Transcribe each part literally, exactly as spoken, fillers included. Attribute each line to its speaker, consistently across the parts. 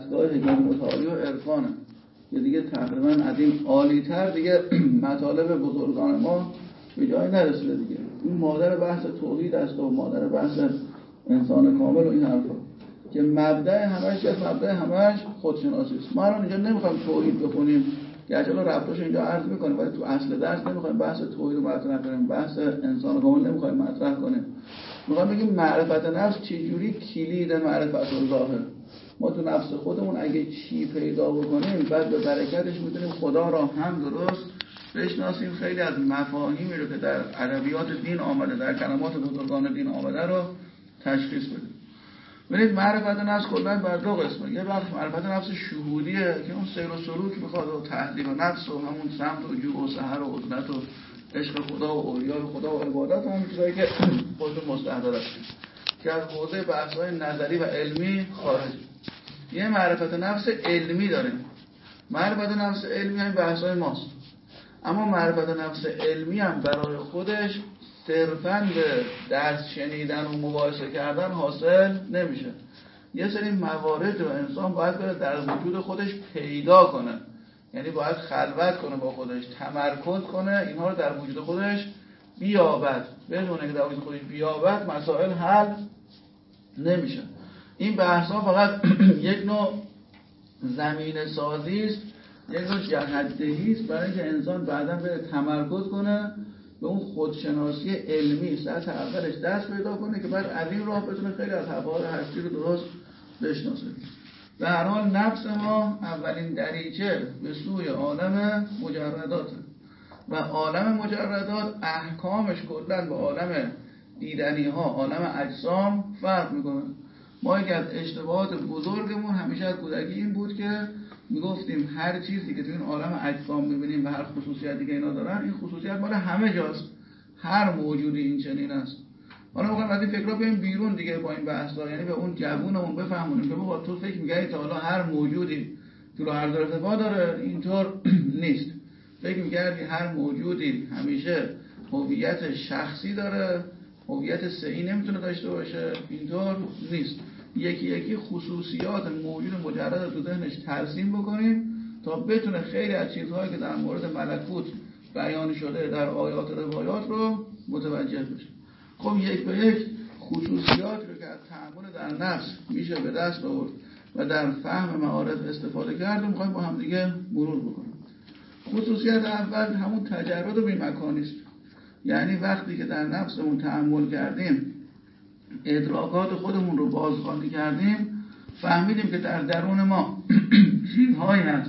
Speaker 1: دستگاه حکمت متعالی و عرفانه که دیگه تقریبا از این عالی‌تر دیگه مطالب بزرگان ما به جای نرسیده دیگه. این مادر بحث توحید است و مادر بحث انسان کامل و این حرفا که مبدأ همش که مبدأ همش خودشناسی است. ما الان اینجا نمیخوایم توحید بخونیم که اجلا ربطش اینجا عرض میکنیم، ولی تو اصل درس نمیخوایم بحث توحید رو مطرح کنیم، بحث انسان کامل نمیخوایم مطرح کنیم. میخوایم بگیم معرفت نفس چجوری کلید معرفت الله. ما تو نفس خودمون اگه چی پیدا بکنیم بعد به برکتش میتونیم خدا را هم درست بشناسیم. خیلی از مفاهیمی رو که در ادبیات دین آمده، در کلمات بزرگان دین آمده رو تشخیص بدیم. ببینید معرفت نفس کلاً بر دو قسمه. یه بخش معرفت نفس شهودیه که اون سیر و سلوک میخواد و تهذیب نفس و همون سمت و جوع و سحر و عزلت و عشق خدا و اولیای خدا و عبادت و همون چیزایی که خودتون مستحضر هستید که از حوزه بحث‌های نظری و علمی خارج. یه معرفت نفس علمی داریم. معرفت نفس علمی هم بحث‌های ماست، اما معرفت نفس علمی هم برای خودش صرفاً به درس شنیدن و مباحثه کردن حاصل نمیشه. یه سری موارد رو انسان باید بره در وجود خودش پیدا کنه، یعنی باید خلوت کنه با خودش، تمرکز کنه، اینها رو در وجود خودش بیابد. بدونه که در وجود خودش بیابد مسائل حل نمیشه. این بحثا فقط یک نوع زمینه سازی است، یک نوع جهت‌دهی است برای اینکه انسان بعداً بره تمرکز کنه به اون خودشناسی علمی سطح اولش دست پیدا کنه که بعد از این راه بتونه خیلی از حقایق هستی رو درست بشناسه. به هر حال نفس ما اولین دریچه به سوی عالم مجردات و عالم مجردات احکامش کلاً با عالم دیدنی ها، عالم اجسام فرق میکنه. ما یک از اشتباهات بزرگمون همیشه از کودکی این بود که میگفتیم هر چیزی که تو این عالم اجسام میبینیم و هر خصوصیتی که اینا دارن، این خصوصیت مال همه جاست، هر موجودی این چنین است. حالا میگم از این فکرها بیایم بیرون دیگه با این بحثا، یعنی به اون جوونمون بفهمونیم که بابا تو فکر می‌کردی تا حالا هر موجودی تو عرض ارتفاع داره، اینطور نیست. فکر می‌کردی هر موجودی همیشه هویت شخصی داره، هویت سه‌ای نمیتونه داشته باشه، اینطور نیست. یکی یکی خصوصیات موجود مجرد تو ذهنش ترسیم بکنیم تا بتونه خیلی از چیزهایی که در مورد ملکوت بیان شده در آیات و روایات رو متوجه بشه. خب یک به یک خصوصیات رو که از تعامل در نفس میشه به دست آورد و در فهم معارف استفاده کرد میخوایم با هم دیگه مرور بکنیم. خصوصیت اول همون تجرد و بی‌مکانی است. یعنی وقتی که در نفسمون تأمل کردیم، ادراکات خودمون رو بازخوانی کردیم، فهمیدیم که در درون ما چیزهایی هست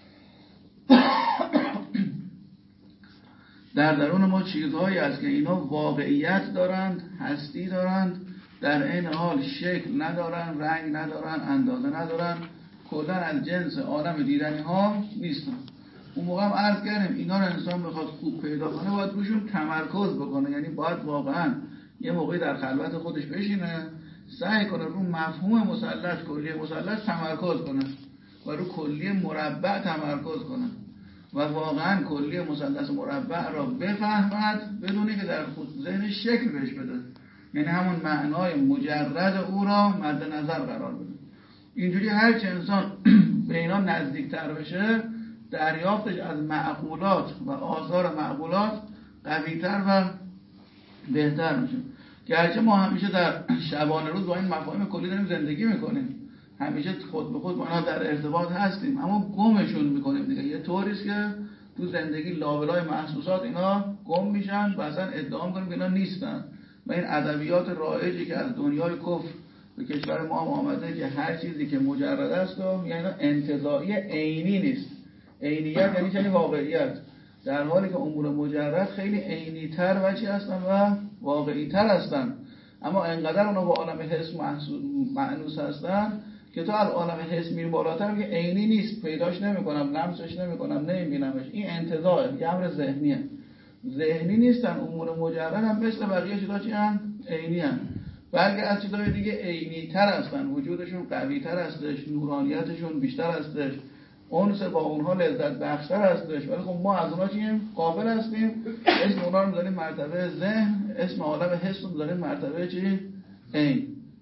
Speaker 1: در درون ما چیزهایی هست که اینا واقعیت دارند، هستی دارند، در این حال شکل ندارن، رنگ ندارن، اندازه ندارن، کلا از جنس عالم دیدنی ها نیستن. اون موقع هم عرض کردیم اینا رو انسان بخواد خوب پیدا کنه باید روشون تمرکز بکنه، یعنی باید واقعا یه موقعی در خلوت خودش بشینه، سعی کنه رو مفهوم مثلث، کلیه مثلث تمرکز کنه و رو کلیه مربع تمرکز کنه و واقعا کلیه مثلث مربع را بفهمد بدونه که در خود ذهنش شکل بهش بده، یعنی همون معنای مجرد او را مد نظر قرار بده. اینجوری هر چه انسان به اینا نزدیکتر بشه، دریافتش از معقولات و آثار معقولات قوی‌تر و بهتر میشه. گرچه ما همیشه در شبانه روز با این مفاهیم کلی داریم زندگی میکنیم، همیشه خود به خود با اینا در ارتباط هستیم، اما گمشون میکنیم دیگه. یه طوریست که تو زندگی لابلای محسوسات اینا گم میشن و اصلا ادعا میکنیم که اینا نیستن. و این ادبیات رایجی که از دنیای کفر به کشور ما هم آمده که هر چیزی که مجرد است و یعنی انتزاعی عینی نیست. عینیت یعنی چنین واقعیت، در حالی که امور مجرد خیلی عینی‌تر و چی هستن و واقعی‌تر هستن، اما انقدر اونا با عالم حس معنوس هستن که تو از عالم حس میری بالاتر که عینی نیست، پیداش نمی‌کنم، لمسش نمی‌کنم، نمی‌بینمش. این انتزاعه، یه امر ذهنیه. ذهنی نیستن امور مجرد هم مثل بقیه چیزا چی هم عینی هم، بلکه از چیزای دیگه عینی‌تر هستن، وجودشون قوی‌تر هستش، نورانیتشون بیشتر هستش، اونس با اونها لذت بخشتر هستش. ولی خب ما از اونها چیم؟ غافل هستیم. اسم اونها رو می‌ذاریم مرتبه ذهن، اسم عالم حس رو می‌ذاریم مرتبه چی؟ عین.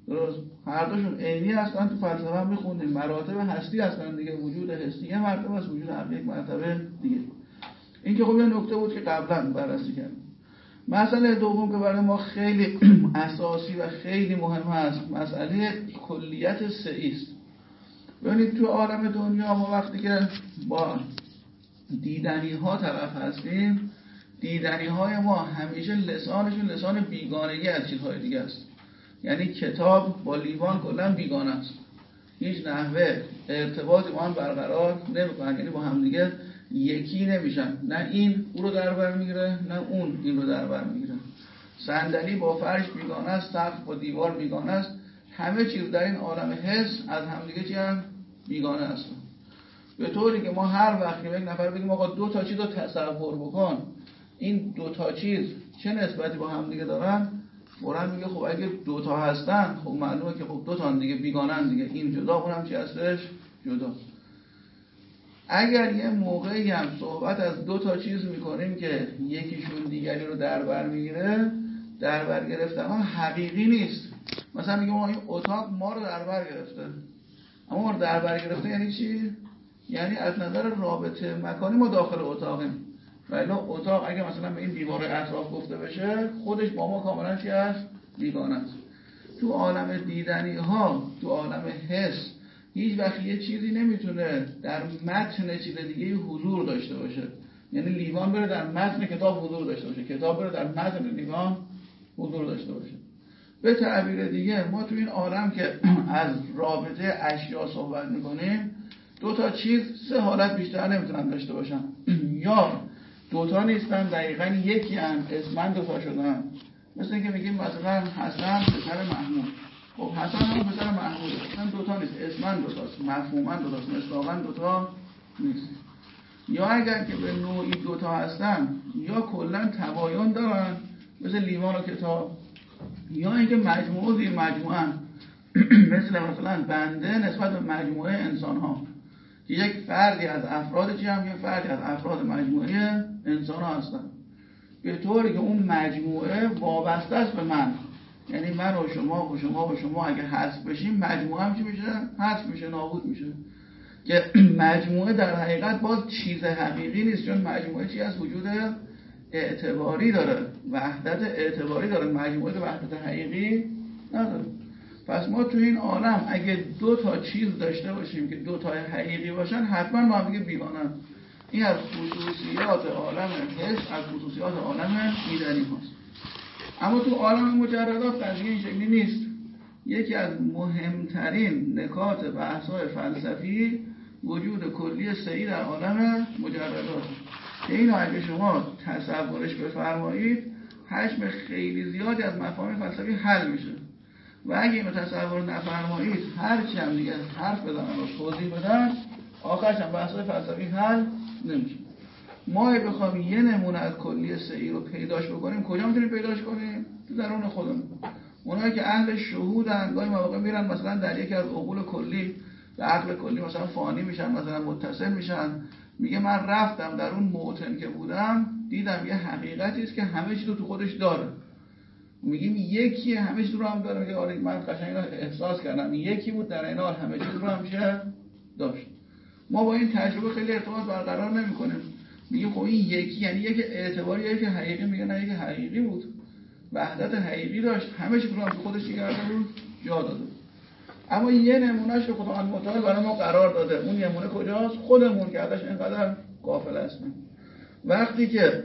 Speaker 1: درست؟ هر دوشون عینی هستن. تو فلسفه هم میخوندیم مراتب هستی هستن دیگه. وجود حسی یه مرتبه است، وجود عقلی یک مرتبه دیگه. این که خب یه نکته بود که قبلا بررسی کردیم. مسئله دوم که برای ما خیلی اساسی و خیلی مهم هست، مسئله کلیت سه‌ای است. ببینید تو عالم دنیا ما وقتی که با دیدنی ها طرف هستیم، دیدنی های ما همیشه لسانشون لسان بیگانگی از چیزهای دیگه است. یعنی کتاب با لیوان کلا بیگانه است، هیچ نحوه ارتباطی با هم برقرار نمیکنن، یعنی با هم دیگه یکی نمیشن. نه این او رو در بر میگیره نه اون این رو در بر میگیره. صندلی با فرش بیگانه است، سقف با دیوار بیگانه است. همه چیز در این عالم حس از همدیگه چی هم بیگانه هستن. به طوری که ما هر وقت که یک نفر بگیم آقا دو تا چیز رو تصور بکن، این دو تا چیز چه نسبتی با هم دیگه دارن، فوراً میگه خب اگه دو تا هستن خب معلومه که خب دو تا دیگه بیگانن دیگه، این جدا اونم چی هستش جدا. اگر یه موقعی هم صحبت از دو تا چیز میکنیم که یکیشون دیگری رو در بر میگیره، در بر گرفتن ها حقیقی نیست. مثلا میگم این اتاق ما رو در بر گرفته، اما ما رو در بر گرفته یعنی چی؟ یعنی از نظر رابطه مکانی ما داخل اتاقیم، ولی اتاق اگه مثلا به این دیوار اطراف گفته بشه خودش با ما کاملا چی هست؟ بیگانه است. تو عالم دیدنی ها، تو عالم حس، هیچ وقت یه چیزی نمیتونه در متن چیز دیگه حضور داشته باشه. یعنی لیوان بره در متن کتاب حضور داشته باشه، کتاب بره در متن لیوان حضور داشته باشه. به تعبیر دیگه ما تو این عالم که از رابطه اشیا صحبت میکنیم، دو تا چیز سه حالت بیشتر نمیتونن داشته باشن. یا دوتا نیستن، دقیقاً یکی هم اسمن دوتا شدن. مثل اینکه میگیم مثلا حسن پسر محمود، خب حسن هم پسر محموده، اصلا دوتا نیست، اسمن دوتاست، مفهومن دوتاست، مصداقاً دوتا نیست. یا اگر که به نوعی دوتا هستن یا کلاً تباین دارن مثل لیوان و کتاب، یا اینکه مجموعه زیر مجموعه مثل مثلا بنده نسبت به مجموعه انسان ها، یک فردی از افراد چی هم یک فردی از افراد مجموعه انسان ها هستن، به طوری که اون مجموعه وابسته است به من. یعنی من و شما و شما و شما اگه حذف بشیم مجموعه هم چی میشه؟ حذف میشه، نابود میشه. که مجموعه در حقیقت باز چیز حقیقی نیست، چون مجموعه چی از وجود اعتباری داره، وحدت اعتباری داره، مجموعه وحدت حقیقی نداره. پس ما تو این عالم اگه دو تا چیز داشته باشیم که دو تا حقیقی باشن حتما با هم دیگه بیگانن. این از خصوصیات عالم حس، از خصوصیات عالم دیدنی هاست. اما تو عالم مجردات قضیه این شکلی نیست. یکی از مهمترین نکات بحث‌های فلسفی وجود کلی سه‌ای در عالم مجردات که اینو اگه شما تصورش بفرمایید حجم خیلی زیادی از مفاهیم فلسفی حل میشه. و اگه اینو تصور نفرمایید هرچی هم دیگه حرف بزنن و توضیح بدن آخرش هم بحث‌های فلسفی حل نمیشه. ما اگه بخوایم یه نمونه از کلی سه‌ای رو پیداش بکنیم کجا میتونیم پیداش کنیم؟ تو درون خودمون. اونایی که اهل شهودن گاهی مواقع میرن مثلا در یکی از عقول کلی به عقل کلی مثلا فانی میشن، مثلا متصل میشن، میگه من رفتم در اون موطن که بودم دیدم یه حقیقتی است که همه چیز رو تو خودش داره. میگیم یکی همه چیز رو هم داره، میگه آره من قشنگ احساس کردم یکی بود در این حال همه چیز رو هم میشه داشت. ما با این تجربه خیلی ارتباط برقرار نمیکنیم، میگه خب این یکی یعنی یک اعتباری یکی حقیقی، میگه نه یک حقیقی بود، وحدت حقیقی داشت، همه چیز رو هم تو خودش کرده بود جا داده. اما یه نمونهش که خدا متعال برای ما قرار داده، اون نمونه کجاست؟ خودمون که ازش اینقدر غافل هستیم. وقتی که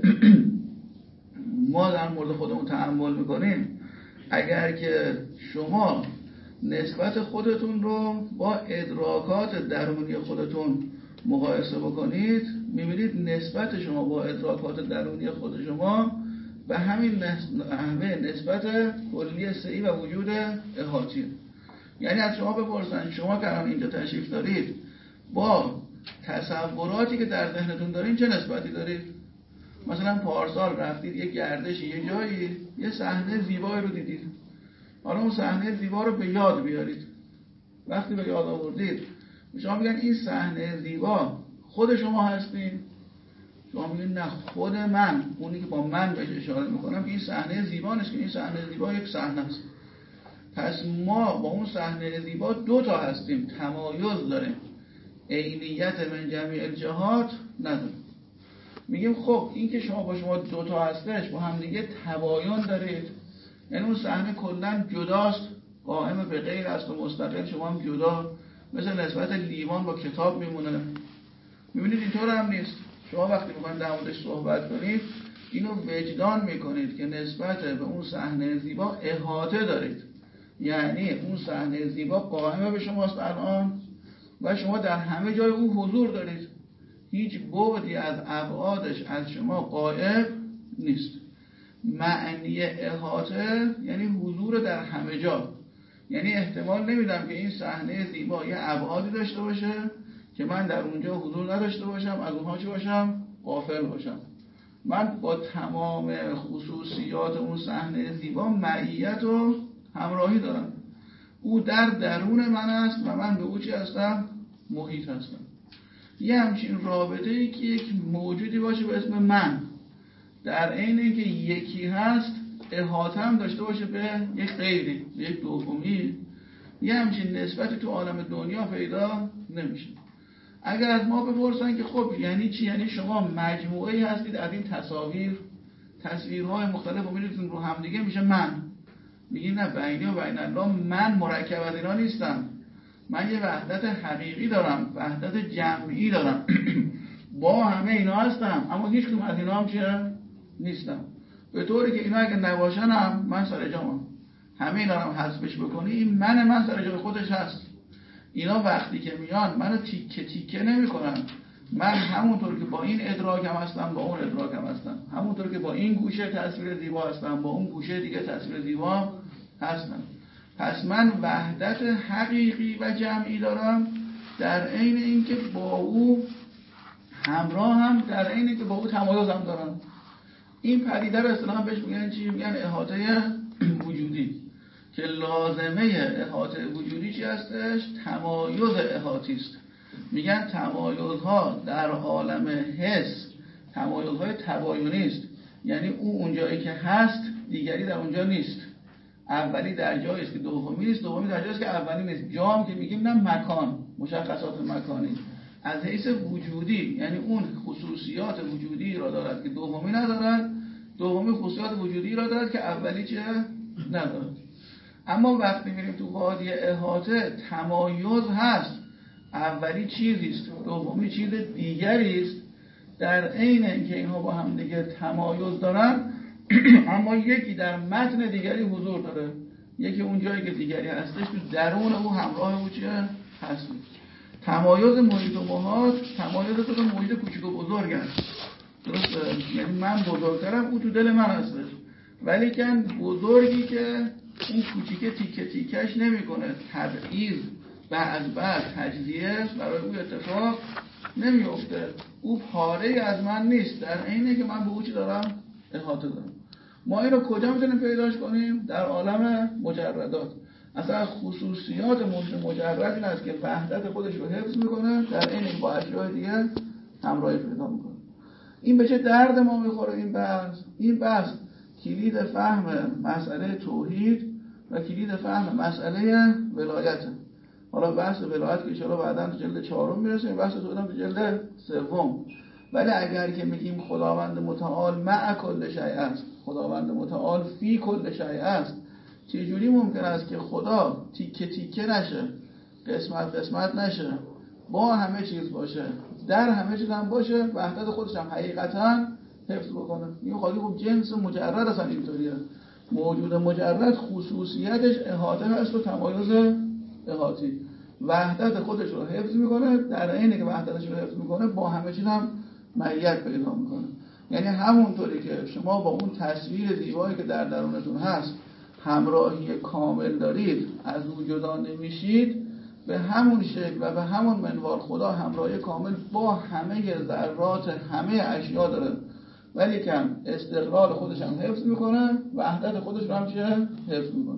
Speaker 1: ما در مورد خودمون تأمل میکنیم، اگر که شما نسبت خودتون رو با ادراکات درونی خودتون مقایسه بکنید، میبینید نسبت شما با ادراکات درونی خود شما به همین نحوه نسبت کلی سه‌ای و وجود احاطی. یعنی از شما بپرسن شما که الان اینجا تشریف دارید با تصوراتی که در ذهنتون دارین چه نسبتی دارید؟ مثلا پارسال رفتید یه گردشی یه جایی یه صحنه زیبایی رو دیدید، حالا اون صحنه زیبا رو به یاد بیارید. وقتی به یاد آوردید شما میگن این صحنه زیبا خود شما هستین؟ شما میگن نه خود من، اونی که با من بهش اشاره میکنم که این صحنه زیبا نیست، که این صحنه زیبا یک صحنه است. پس ما با اون صحنه زیبا دو تا هستیم، تمایز داریم، عینیت من جمیع الجهات نداریم. میگیم خب این که شما با شما دو تا هستش با هم دیگه تباین دارید، یعنی اون صحنه کلا جداست، قائم به غیر است و مستقل، شما هم جدا مثل نسبت لیوان با کتاب میمونه. میبینید اینطور هم نیست. شما وقتی میخواین در موردش صحبت کنید اینو وجدان میکنید که نسبت به اون صحنه زیبا احاطه دارید، یعنی اون صحنه زیبا قائم به شماست الان و شما در همه جای اون حضور دارید، هیچ بعدی از ابعادش از شما غائب نیست. معنی احاطه یعنی حضور در همه جا، یعنی احتمال نمیدم که این صحنه زیبا یه ابعادی داشته باشه که من در اونجا حضور نداشته باشم، از اونها چی باشم؟ غافل باشم. من با تمام خصوصیات اون صحنه زیبا معیت و همراهی دارم. او در درون من است و من به او چی هستم؟ محیط هستم. یه همچین رابطه ای که یک موجودی باشه به اسم من در عین اینکه یکی هست احاطه هم داشته باشه به یک غیری، به یک دومی، یه همچین نسبتی تو عالم دنیا پیدا نمیشه. اگر از ما بپرسن که خب یعنی چی؟ یعنی شما مجموعه‌ای هستید از این تصاویر، تصویرهای مختلف و می‌ریزید رو هم دیگه میشه من. میگین نه، بینی و بین الله من مرکب از اینا نیستم، من یه وحدت حقیقی دارم، وحدت جمعی دارم با همه اینا هستم، اما هیچ کدوم از اینا هم چیه؟ نیستم. به طوری که اینا اگه نباشن هم من سر جامم. همه اینا هم حذفش بکنی این من من سر جای خودش هست. اینا وقتی که میان منو تیکه تیکه نمی کنن. من همونطور که با این ادراکم هستم با اون ادراکم هستم، همونطور که با این گوشه تصویر زیبا هستم با اون گوشه دیگه تصویر زیبا هستم. پس من وحدت حقیقی و جمعی دارم در عین اینکه با او همراه هم، در عین اینکه با او تمایز هم دارم. این پدیده رو اصطلاحاً بهش میگن چی؟ میگن احاطه وجودی، که لازمه احاطه وجودی چی هستش؟ تمایز احاطی است. میگن تمایزها در عالم حس تمایزهای تباینی است، یعنی او اونجایی که هست دیگری در اونجا نیست. اولی در جایی است که دومی نیست، دومی در جایی است که اولی نیست. جام که میگیم نه مکان، مشخصات مکانی از حیث وجودی، یعنی اون خصوصیات وجودی را دارد که دومی ندارد، دومی خصوصیات وجودی را دارد که اولی چه ندارد. اما وقتی میریم تو وادی احاطه تمایز هست، اولی چیزی است دومی چیز دیگری است، در عین اینکه اینها با هم دیگه تمایز دارن اما یکی در متن دیگری حضور داره، یکی اون جایی که دیگری هستش تو درون او همراه او چیه هست. تمایز محیط و محاط تمایز تو محیط کوچیک و بزرگ است، درسته؟ یعنی من بزرگترم او تو دل من هستش، ولی کن بزرگی که اون کوچیکه تیکه تیکش نمی کنه، تبعیض بعد بعد تجزیه برای او اتفاق نمی افته، او پاره از من نیست، در عینه که من به او چی دارم؟ احاطه دارم. ما اینو کجا میتونیم پیداش کنیم؟ در عالم مجردات. اصلا خصوصیات محیط مجرد این است که وحدت خودش رو حفظ میکنه، در عین با اشیاء دیگه همراهی پیدا میکنه. این به چه درد ما میخوره این بحث؟ این بحث کلید فهم مسئله توحید و کلید فهم مسئله ولایت. حالا بحث ولایت که انشاءالله بعداً تو جلد چهارم میرسیم، بحث توحید هم تو جلد سوم. ولی اگر که میگیم خداوند متعال مع کل شیء است، خداوند متعال فی کل شیء است، چجوری ممکن است که خدا تیکه تیکه نشه، قسمت قسمت نشه، با همه چیز باشه، در همه چیز هم باشه، وحدت خودش هم حقیقتا حفظ بکنه؟ این خالی خب جنس مجرد اصلا اینطوریه. موجود مجرد خصوصیتش احاطه هست و تمایز احاطی، وحدت خودش رو حفظ میکنه، در عینی که وحدتش رو حفظ میکنه با همه چیز هم معیت پیدا میکنه. یعنی همونطوری که شما با اون تصویر زیبایی که در درونتون هست همراهی کامل دارید، از او جدا نمیشید، به همون شکل و به همون منوال خدا همراهی کامل با همه ذرات همه اشیا داره، ولی کم استقلال خودش هم حفظ میکنه، وحدت خودش رو هم چیه؟ حفظ میکنه.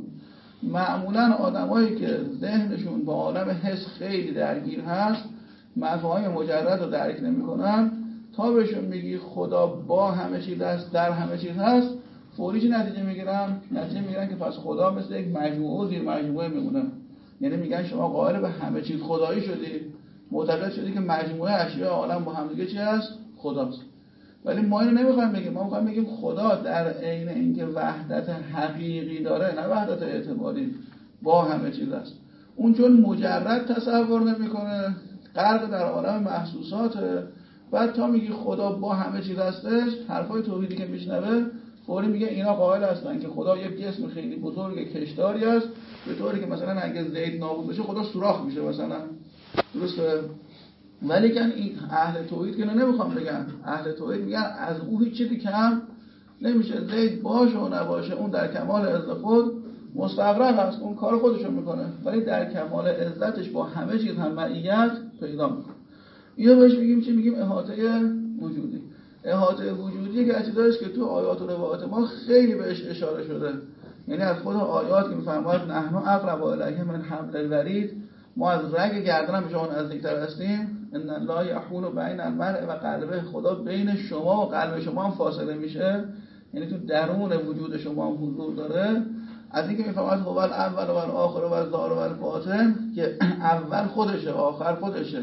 Speaker 1: معمولا آدمایی که ذهنشون با عالم حس خیلی درگیر هست، مفاهیم مجرد رو درک نمیکنن، تا بهشون میگی خدا با همه چیز هست، در همه چیز هست، فوری چه نتیجه میگیرن؟ نتیجه میگیرن که پس خدا مثل یک مجموعه و زیر مجموعه میمونه. یعنی میگن شما قائل به همه چیز خدایی شدی، معتقد شدی که مجموعه اشیاء عالم با هم دیگه چی هست؟ خداست. ولی ما اینو نمیخوایم بگیم، ما میخوایم بگیم خدا در عین اینکه وحدت حقیقی داره، نه وحدت اعتباری، با همه چیز است. اون چون مجرد تصور نمیکنه، غرق در عالم محسوساته، بعد تا میگی خدا با همه چیز هستش، حرفای توحیدی که میشنوه فوری میگه اینا قائل هستن که خدا یک جسم خیلی بزرگ کشداری است، به طوری که مثلا اگه زید نابود بشه خدا سوراخ میشه مثلا. درسته؟ ولی کن این اهل توحید که نمیخوام بگن، اهل توحید میگن از او هیچ چیزی کم نمیشه، زید باشه و نباشه اون در کمال عزت خود مستغرق است، اون کار خودشو میکنه، ولی در کمال عزتش با همه چیز هم معیت پیدا میکنه. اینو بهش میگیم چی؟ میگیم احاطه وجودی. احاطه وجودی که چیزایی است که تو آیات و روایات ما خیلی بهش اشاره شده. یعنی از خود آیات که میفرماید نحن اقرب الیه من حبل الورید، ما از رگ گردن به شما نزدیکتر هستیم. ان الله یحول بین المرء و قلبه، خدا بین شما و قلب شما هم فاصله میشه، یعنی تو درون وجود شما هم حضور داره. از اینکه میفرماید هو الاول و الاخر و الظاهر و الباطن، که اول خودشه، آخر خودشه،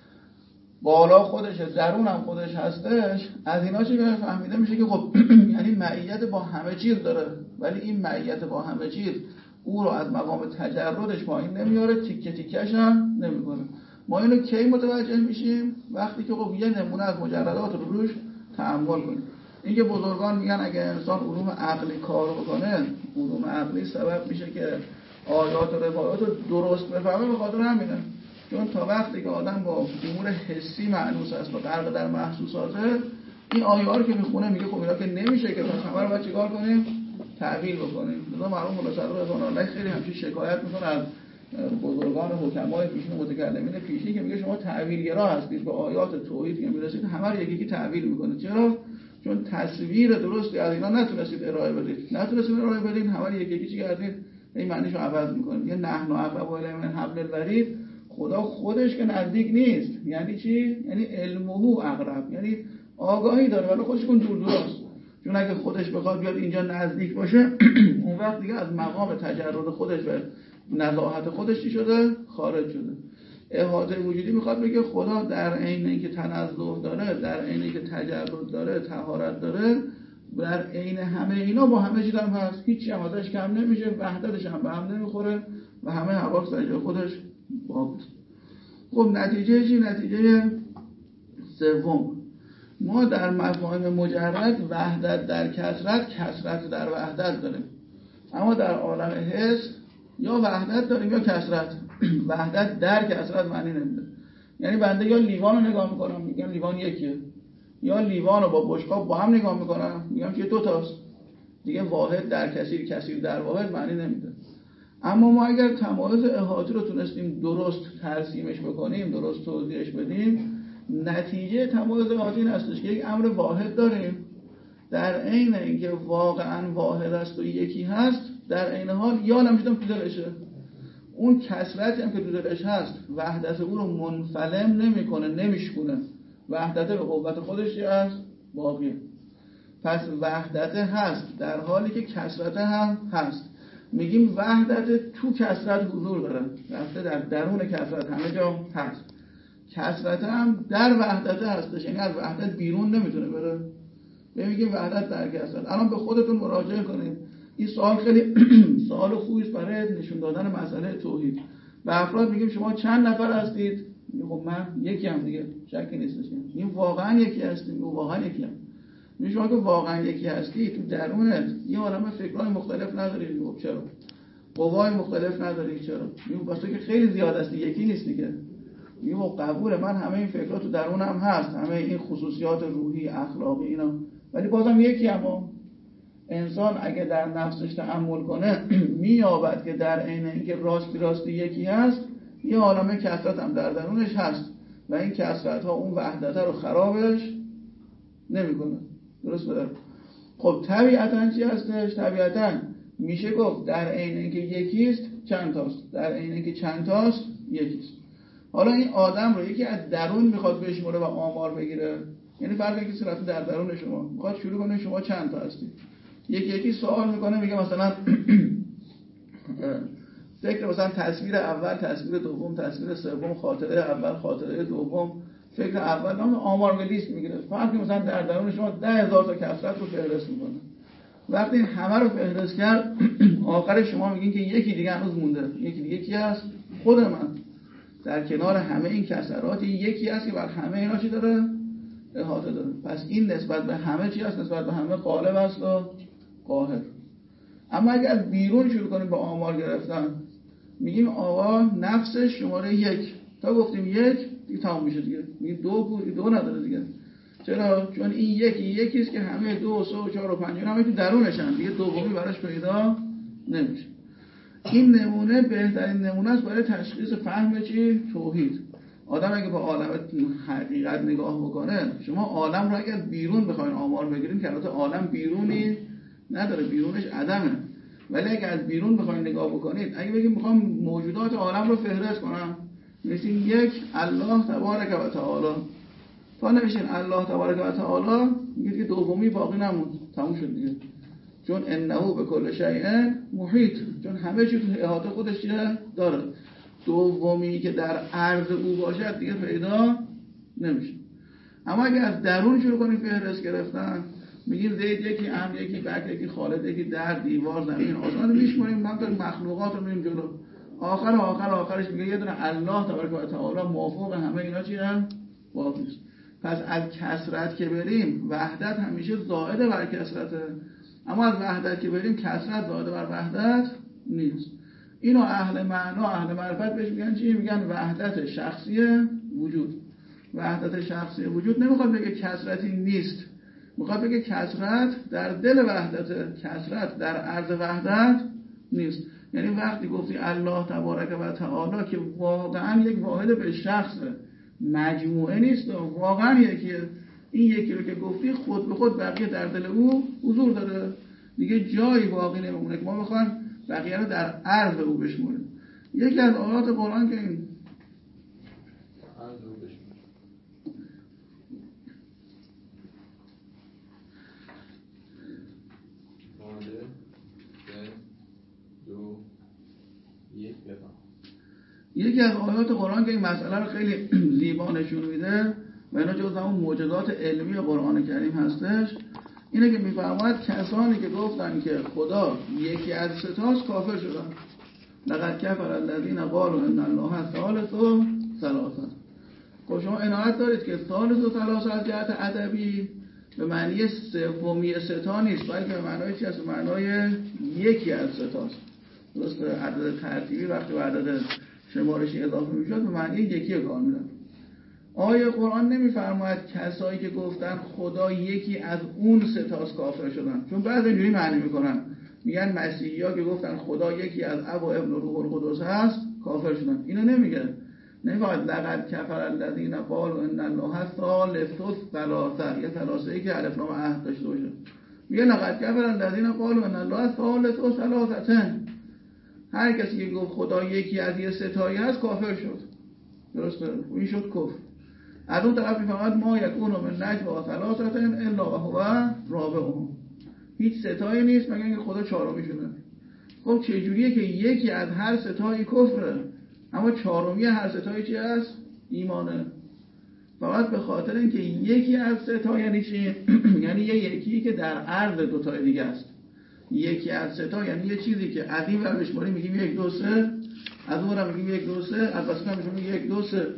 Speaker 1: بالا خودشه، درون هم خودش هستش. از اینا چی فهمیده میشه که خب یعنی معیت با همه چیز داره، ولی این معیت با همه چیز او رو از مقام تجردش پایین نمیاره، تیکه تیکش هم نمیکنه. ما اینو کی متوجه میشیم؟ وقتی که خب یه نمونه از مجردات رو روش تأمل کنیم. اینکه بزرگان میگن اگه انسان علوم عقلی کار بکنه، علوم عقلی سبب میشه که آیات و روایات رو درست بفهمه، به خاطر همینه. چون تا وقتی که آدم با امور حسی معنوس است و غرق در محسوساته، این آیات رو که میخونه میگه خب اینا که نمیشه که پس همه رو باید چیکار کنیم؟ تعبیر بکنیم. مثلا مرحوم مولا صدوق رضوان الله خیلی همچین شکایت میکنه از بزرگان حکمای پیشین و متکلمین پیشین که میگه شما تعبیرگرا هستید، به آیات توحید که میرسید همه رو یکی یکی تعبیر میکنید. چرا؟ چون تصویر درستی از اینا نتونستید ارائه بدید. نتونستید ارائه بدید، همه رو یکی یکی چی کردید؟ این معنیشو عوض میکنید. یه نحن اقرب الیه من حبل الورید، خدا خودش که نزدیک نیست. یعنی چی؟ یعنی علمه اقرب، یعنی آگاهی داره ولی خودش کن دور دوراست. چون اگه خودش بخواد بیاد اینجا نزدیک باشه اون وقت دیگه از مقام تجرد خودش و نزاهت خودش چی شده؟ خارج شده. احاطه وجودی میخواد بگه خدا در عین اینکه تنزه داره، در عین اینکه تجرد داره، طهارت داره، در عین همه اینا با همه چیز هم هست، هیچی هم ازش کم نمیشه، وحدتش هم به هم نمیخوره و همه حواس در جای خودش باقی. خب نتیجه چی؟ نتیجه سوم، ما در مفاهیم مجرد وحدت در کثرت، کثرت در وحدت داریم، اما در عالم حس یا وحدت داریم یا کثرت. وحدت در کثرت معنی نمیده. یعنی بنده یا لیوان رو نگاه میکنم میگم لیوان یکیه، یا لیوان رو با بشقاب با هم نگاه میکنم میگم که دو تاست. دیگه واحد در کثیر، کثیر در واحد معنی نمیده. اما ما اگر تمایز احاطه رو تونستیم درست ترسیمش بکنیم، درست توضیحش بدیم، نتیجه تمایز احاطه این هستش که یک امر واحد داریم، در عین اینکه واقعا واحد است و یکی هست، در عین حال یا نمیشتم تو دلشه. اون کثرتی هم که تو دلش هست وحدت او رو منفلم نمیکنه، نمیشکنه. وحدت به قوت خودش هست، باقیه. پس وحدت هست در حالی که کثرت هم هست. میگیم وحدت تو کثرت حضور داره، رفته در درون کثرت همه جا هست. کثرت هم در وحدت هستش، یعنی از وحدت بیرون نمیتونه بره. میگیم وحدت در کثرت. الان به خودتون مراجعه کنید. این سوال خیلی سوال خوبی است برای نشون دادن مسئله توحید. به افراد میگیم شما چند نفر هستید؟ خب من یکی هم دیگه، شکی نیستش. این واقعا یکی هستیم، او واقعا یکی هم. میگه شما که واقعا یکی هستی، تو درونت یه عالمه فکرای مختلف نداری. خب چرا؟ قوای مختلف نداری، چرا؟ میگه واسه که خیلی زیاد هستی، یکی نیستی که. میگه قبول من همه این فکرا تو درونم هست، همه این خصوصیات روحی، اخلاقی اینا، ولی بازم یکی هم. انسان اگه در نفسش تأمل کنه مییابد که در عین اینکه راستی راستی یکی هست، یه عالمه کثرت هم در درونش هست و این کثرت ها اون وحدت رو خرابش نمیکنه. درست بده؟ خب طبیعتاً چی هستش؟ طبیعتاً میشه گفت در عین اینکه یکیست چند تاست، در عین اینکه چند تاست یکیست. حالا این آدم رو یکی از درون میخواد بشمره و آمار بگیره، یعنی فرض اینکه صرف در درون شما میخواد شروع کنه شما چند تا هستید، یکی یکی سوال میکنه، میگه مثلا فکر مثلا تصویر اول، تصویر دوم، تصویر سوم، خاطره اول، خاطره دوم، فکر اول، نام آمار به لیست میگیره. فرقی مثلا در درون شما ده هزار تا کسرت رو فهرست میکنه. وقتی همه رو فهرست کرد آخر شما میگین که یکی دیگه هنوز مونده. یکی دیگه کی هست؟ خود من. در کنار همه این کسرات یکی هست که بر همه اینا چی داره؟ احاطه داره. پس این نسبت به همه چی هست؟ نسبت به همه غالب است و قاهر. اما اگر بیرون شروع کنیم با آمار گرفتن، میگیم آقا نفسش شماره یک، تا گفتیم یک دیگه تمام میشه دیگه. میگیم دو بود، دو نداره دیگه. چرا؟ چون این یکی یکیست که همه دو و سه و چهار و پنج همه تو درونشن دیگه، دومی براش پیدا نمیشه. این نمونه بهترین نمونه است برای تشخیص فهم چی؟ توحید. آدم اگه با عالم حقیقت نگاه بکنه، شما عالم رو اگر بیرون بخواید آمار بگیرین که البته عالم بیرونی نداره، بیرونش عدمه، ولی اگه از بیرون بخواید نگاه بکنید، اگه بگیم میخوام موجودات عالم رو فهرست کنم، میگین یک الله تبارک و تعالی. تا نمیشین الله تبارک و تعالی، میگید که دومی باقی نموند، تموم شد دیگه. چون انه به کل شیء محیط، چون همه چی تو احاطه خودش داره. دومی که در عرض او باشد دیگه پیدا نمیشه. اما اگه از درون شروع کنیم فهرست گرفتن، میگیم زید یکی، امر یکی، بکر یکی، خالد یکی، در، دیوار، زمین، آسمان رو میشماریم، من تا مخلوقات رو میریم جلو. آخر آخر آخرش میگه یه دونه الله تبارک و تعالی موافق همه اینا چی هم؟ واقعی است. پس از کثرت که بریم وحدت همیشه زائد بر کثرته، اما از وحدت که بریم کثرت زائد بر وحدت نیست. اینو اهل معنا، اهل معرفت بهش میگن چی؟ میگن وحدت شخصی وجود. وحدت شخصی وجود نمیخواد بگه کثرتی نیست، میخواد بگه کثرت در دل وحدت، کثرت در عرض وحدت نیست. یعنی وقتی گفتی الله تبارک و تعالی که واقعا یک واحد به شخصه، مجموعه نیست، واقعا یکیه. این یکی رو که گفتی خود به خود بقیه در دل او حضور داره دیگه، جایی باقی نمیمونه که ما بخوایم بقیه رو در عرض او بشمونیم. یکی از آیات قرآن که این یکی از آیات قرآن که این مسئله رو خیلی زیبا نشون میده و اینا جز همون معجزات علمی قرآن کریم هستش، اینه که میفرماید کسانی که گفتن که خدا یکی از ستاست کافر شدن. لقد کفر الذین قالوا ان الله ثالث ثلاثه. خب شما عنایت دارید که ثالث و ثلاثه از جهت ادبی به معنی سومی ستا نیست، بلکه به معنای چی است؟ به معنای یکی از ستاست. درسته؟ عدد ترتیبی وقتی به عدد شمارشی اضافه میشد به معنی یکی کاملا. آیه قرآن نمیفرماید کسایی که گفتن خدا یکی از اون ستاست کافر شدن، چون بعضی اینجوری معنی میکنن، میگن مسیحی‌ها که گفتن خدا یکی از اب و ابن و روح القدس هست کافر شدن. اینو نمیگه. نمیگه لقد کفر الذین قالوا ان الله ثالث ثلاثه، یه ثلاثه‌ای که الف لام عهد داشته باشه. میگه لقد کفر الذین قالوا ان الله ثالث ثلاثه. هر کسی که گفت خدا یکی از یه ستایی هست کافر شد. درسته؟ این شد کفر. از اون طرف میفهمد ما یکون من نجوا ثلاثه الا وهو رابعهم. هیچ ستایی نیست مگر اینکه خدا چهارمی شده. خب چه جوریه که یکی از هر ستایی کفره اما چهارمی هر ستایی چی هست؟ ایمانه. فقط به خاطر اینکه یکی از ستا یعنی چی؟ یعنی یه یکی که در عرض دو تای دیگه است. یکی از ستا یعنی یه چیزی که عظیم و بشماری میگیم یک دو سه، از اون رو میگیم یک دو سه، از وسط هم میگیم یک دو سه.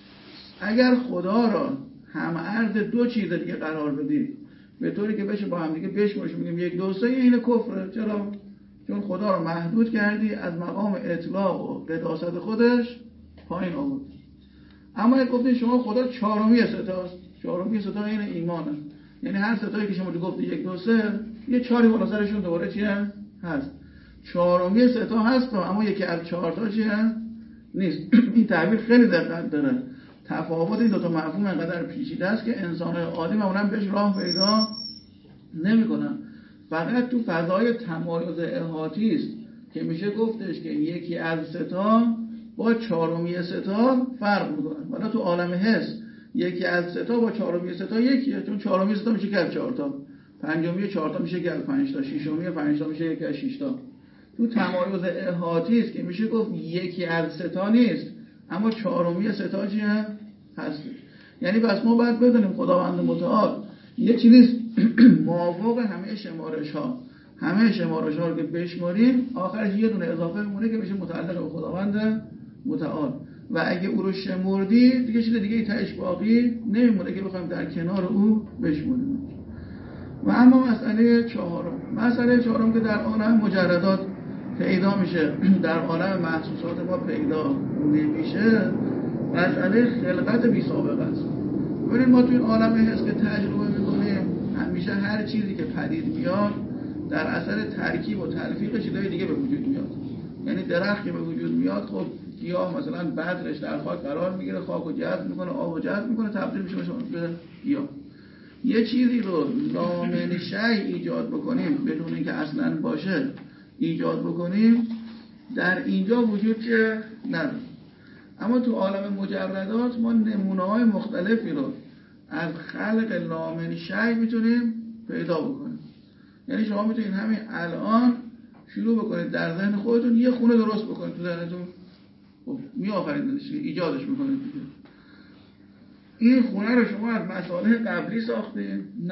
Speaker 1: اگر خدا را هم عرض دو چیز دیگه قرار بدید به طوری که بشه با هم دیگه بشمارش میگیم یک دو سه، این کفره. چرا؟ چون خدا رو محدود کردی، از مقام اطلاق و قداست خودش پایین آورد. اما اگه گفتید شما خدا چهارمی ستاست، چهارمی ستا این ایمانه، یعنی هر ستایی که شما گفتی یک دو سه یه چهاری بالا سرشون دوباره چیه؟ هست. چهارمی ستا هست اما یکی از چهار تا چیه؟ نیست. این تعبیر خیلی دقت داره. تفاوت این دو تا مفهوم انقدر پیچیده است که انسان‌های عادی معمولاً بهش راه پیدا نمی‌کنن. فقط تو فضای تمایز احاطی است که میشه گفتش که یکی از ستا با چهارمی ستا فرق می‌کنه. ولی تو عالم حس یکی از ستا با چهارمی ستا یکیه، چون چهارمی ستا میشه که چهار تا. پنجمی چهار تا میشه یک از پنج تا، ششمی پنج تا میشه یک از شش تا. تو تمایز احاطی است که میشه گفت یکی از سه تا نیست، اما چهارمی سه تا چیه هست. یعنی بس ما باید بدونیم خداوند متعال یه چیزی موافق همه شمارش ها، همه شمارش ها رو که بشماریم آخرش یه دونه اضافه میمونه که میشه متعلق به خداوند متعال. و اگه او رو شمردی دیگه چیز دیگه تهش باقی نمیمونه که بخوایم در کنار او بشماریم. و اما مسئله چهارم، مسئله چهارم که در عالم مجردات پیدا میشه، در عالم محسوسات ما پیدا نمیشه، مسئله خلقت بی سابقه است. ببینید ما توی عالم حس که تجربه میکنیم همیشه هر چیزی که پدید میاد در اثر ترکیب و تلفیق چیزای دیگه به وجود میاد. یعنی درخت که به وجود میاد، خب گیاه مثلا بذرش در خاک قرار میگیره، خاک رو جذب میکنه، آب رو جذب میکنه، تبدیل میشه به گیاه. یه چیزی رو لامن شیء ایجاد بکنیم بدون اینکه اصلا باشه ایجاد بکنیم در اینجا وجود که نداره. اما تو عالم مجردات ما نمونه‌های مختلفی رو از خلق لامن شیء میتونیم پیدا بکنیم. یعنی شما میتونید همین الان شروع بکنید در ذهن خودتون یه خونه درست بکنید تو ذهنتون، خب میآفرینیدش، ایجادش میکنید دیگه. این خونه رو شما از مصالح قبلی ساختید؟ نه،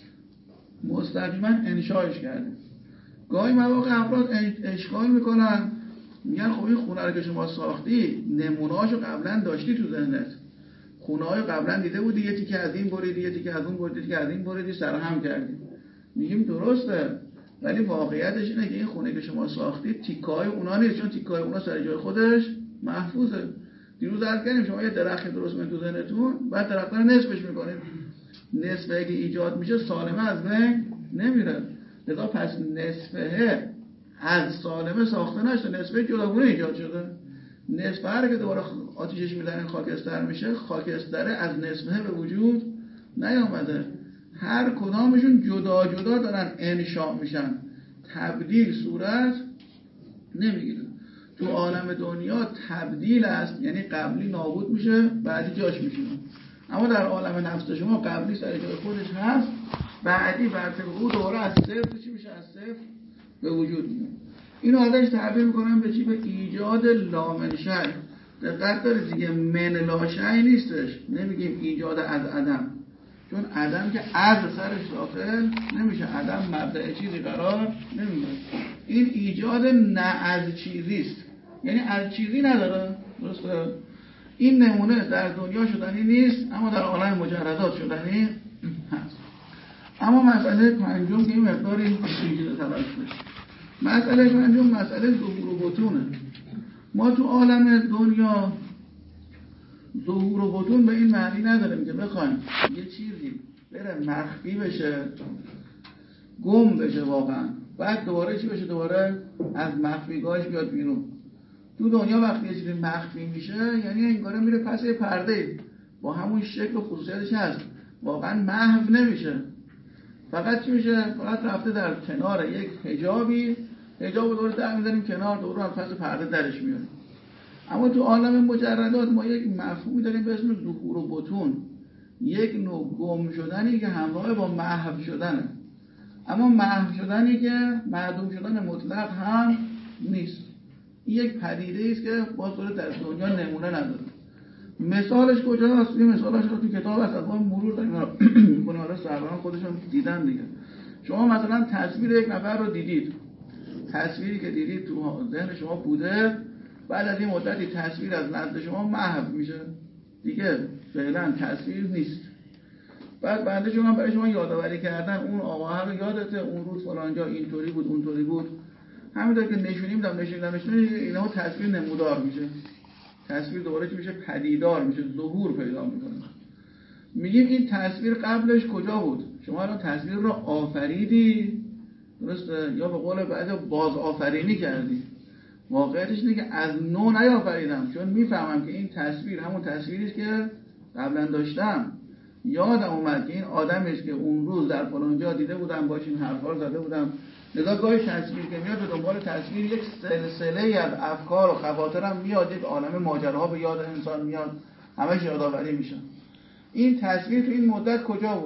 Speaker 1: مستقیما انشاءش کردید. گاهی مواقع افراد اشکال میکنن، میگن خب این خونه رو که شما ساختی نمونه‌هاشو قبلا داشتی تو ذهنت، خونه‌های قبلا دیده بودی، یه تیکه از این بریدی، یه تیکه از اون بریدی، یه تیکه از این بریدی، سرهم کردی. میگیم درسته، ولی واقعیتش اینه که این خونه که شما ساختید تیکه‌های اونا نیست، چون تیکه‌های اونا سر جای خودش محفوظه. دیروز عرض کردیم شما یه درخت درست می‌کنید تو ذهنتون، بعد درخت رو نصفش می‌کنید، نصفه که ایجاد میشه سالمه از بین نمیره. لذا پس نصفه از سالمه ساخته نشده، نصفه جداگونه ایجاد شده. نصفه رو که دوباره آتیشش میزنن خاکستر میشه، خاکستره از نصفه به وجود نیامده. هر کدامشون جدا جدا دارن انشاء میشن، تبدیل صورت نمیگیره. تو عالم دنیا تبدیل است، یعنی قبلی نابود میشه بعدی جاش میشونه. اما در عالم نفس شما قبلی سر جای خودش هست، بعدی بر طبق او دوباره از صفر چی میشه؟ از صفر به وجود میاد. اینو ازش تعبیر میکنم به چی؟ به ایجاد لامن شیء. دقت دارید دیگه، من لا شیء نیستش، نمیگیم ایجاد از عدم، چون عدم که از سرش داخل نمیشه، عدم مبدأ چیزی قرار نمیگیره. این ایجاد نه از چیزی است، یعنی از چیزی نداره. درسته؟ این نمونه در دنیا شدنی نیست، اما در عالم مجردات شدنی هست. اما مسئله پنجم که این مقداری پیچیده تر است. مسئله پنجم مسئله ظهور و بطونه. ما تو عالم دنیا ظهور و بطون به این معنی نداریم که بخوایم یه چیزی بره مخفی بشه، گم بشه واقعا، بعد دوباره چی بشه؟ دوباره از مخفیگاهش بیاد بیرون. تو دنیا وقتی یه چیزی مخفی میشه یعنی انگار میره پس یه پرده، با همون شکل و خصوصیتش هست، واقعا محو نمیشه. فقط چی میشه؟ فقط رفته در کنار یک حجابی، حجاب رو دوباره در میذاریم کنار، دوباره از پس پرده درش میاریم. اما تو عالم مجردات ما یک مفهومی داریم به اسم ظهور و بطون، یک نوع گم شدنی که همراه با محو شدنه، اما محو شدنی که معدوم شدن مطلق هم نیست. این یک پدیده است که باز داره در دنیا نمونه نداره. مثالش کجاست؟ این مثالش رو تو کتاب هست، از ما مرور داریم می‌کنیم، حالا سروران خودشون دیدن دیگه. شما مثلا تصویر یک نفر رو دیدید، تصویری که دیدید تو ذهن شما بوده، بعد از این مدتی تصویر از نزد شما محو میشه دیگه، فعلا تصویر نیست. بعد بنده شما برای شما یادآوری کردن اون آقا رو یادته، اون روز فلان جا اینطوری بود اونطوری بود، همینطور که نشونیم دم نشونیم نشونیم اینا تصویر نمودار میشه، تصویر دوباره چی میشه؟ پدیدار میشه، ظهور پیدا میکنه. میگیم این تصویر قبلش کجا بود؟ شما الان تصویر رو آفریدی، درسته؟ یا به قول بعضی باز آفرینی کردی. واقعیتش اینه که از نو نیافریدم، چون میفهمم که این تصویر همون تصویری است که قبلا داشتم. یادم اومد که این آدمی است که اون روز در فلان جا دیده بودم، باهاش این حرفا رو زده بودم. لذا گاهی تصویر که میاد به دنبال تصویر یک سلسله از افکار و خواطرم میاد، یک عالم ماجراها به یاد انسان میاد، همش یادآوری میشه. این تصویر تو این مدت کجا بود؟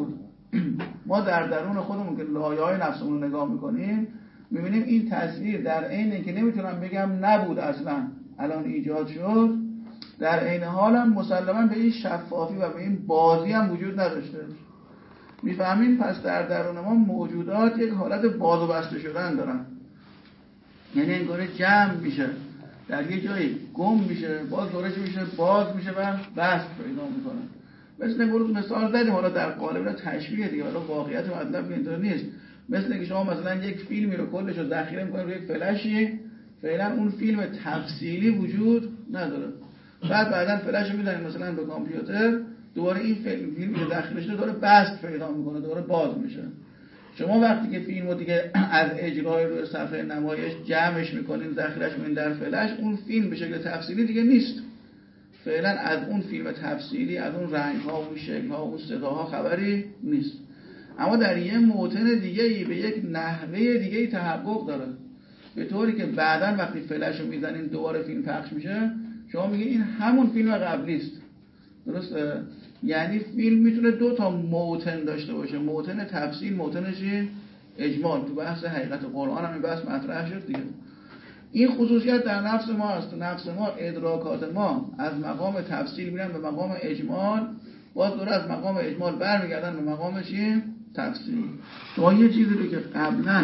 Speaker 1: ما در درون خودمون که لایه‌های نفسمون رو نگاه میکنیم میبینیم این تصویر در عین اینکه نمیتونم بگم نبود اصلا الان ایجاد شد، در عین حال هم مسلما به این شفافی و به این بازی هم وجود نداشته. میفهمین؟ پس در درون ما موجودات یک حالت باز و بسته شدن دارن، یعنی انگار جمع میشه در یه جایی گم میشه، باز دورش میشه باز میشه و بست پیدا میکنه. مثل نگروز مثال زدیم، حالا در قالب تشبیه دیگه، حالا واقعیت مطلب اینطور نیست. مثل اینکه شما مثلا یک فیلمی رو کلش رو ذخیره میکنید روی یک فلشی، فعلا اون فیلم تفصیلی وجود نداره، بعد بعداً فلش رو میزنید مثلا به کامپیوتر، دوباره این فیلم فیلمی که ذخیره شده دوباره بست پیدا میکنه، دوباره باز میشه. شما وقتی که فیلمو دیگه از اجرای روی صفحه نمایش جمعش میکنین، ذخیره‌اش می‌کنین در فلش، اون فیلم به شکل تفصیلی دیگه نیست. فعلا از اون فیلم تفصیلی، از اون رنگ‌ها و اون شکل‌ها و اون صداها خبری نیست. اما در یه موطن دیگه‌ای به یک نحوه دیگه‌ای تحقق داره، به طوری که بعداً وقتی فلش رو میزنین دوباره فیلم پخش میشه، شما میگین این همون فیلم قبلی است. درسته؟ یعنی فیلم میتونه دو تا موطن داشته باشه، موطن تفصیل، موطن اجمال. تو بحث حقیقت قرآن هم این بحث مطرح شد دیگه. این خصوصیت در نفس ما است. نفس ما، ادراکات ما از مقام تفصیل میرن به مقام اجمال، باز دوره از مقام اجمال برمیگردن به مقام چی؟ تفصیل. شما یه چیزی رو که قبلا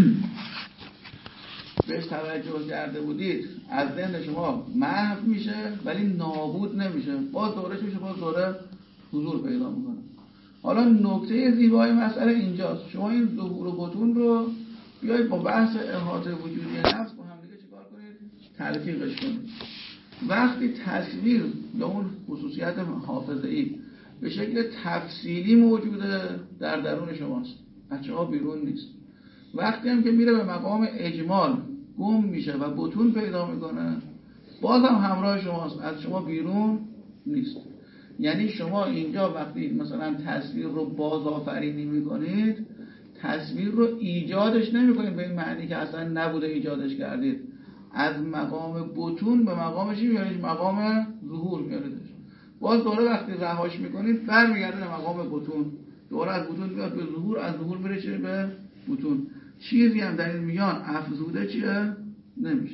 Speaker 1: بهش توجه کرده بودید از ذهن شما محو میشه ولی نابود نمیشه، باز دورش میشه، باز دوره حضور پیدا میکنه. حالا نکته زیبای مسئله اینجاست، شما این ظهور و بطون رو بیایید با بحث احاطه وجودی نفس با هم دیگه چیکار کنید؟ تلفیقش کنید. وقتی تصویر یا اون خصوصیت حافظه‌ای به شکل تفصیلی موجوده در درون شماست، از شما بیرون نیست. وقتی هم که میره به مقام اجمال گم میشه و بطون پیدا میکنه، باز هم همراه شماست، از شما بیرون نیست. یعنی شما اینجا وقتی مثلا تصویر رو بازآفرینی میکنید، تصویر رو ایجادش نمیکنید به این معنی که اصلا نبوده ایجادش کردید، از مقام بطون به مقام چی میاریدش؟ مقام ظهور میاریدش. باز دوره وقتی رهاش میکنید برمیگرده به مقام بطون، دوره از بطون میاد به ظهور، از ظهور میره به بطون. چیزی هم در این میان افزوده چیه؟ نمیشه.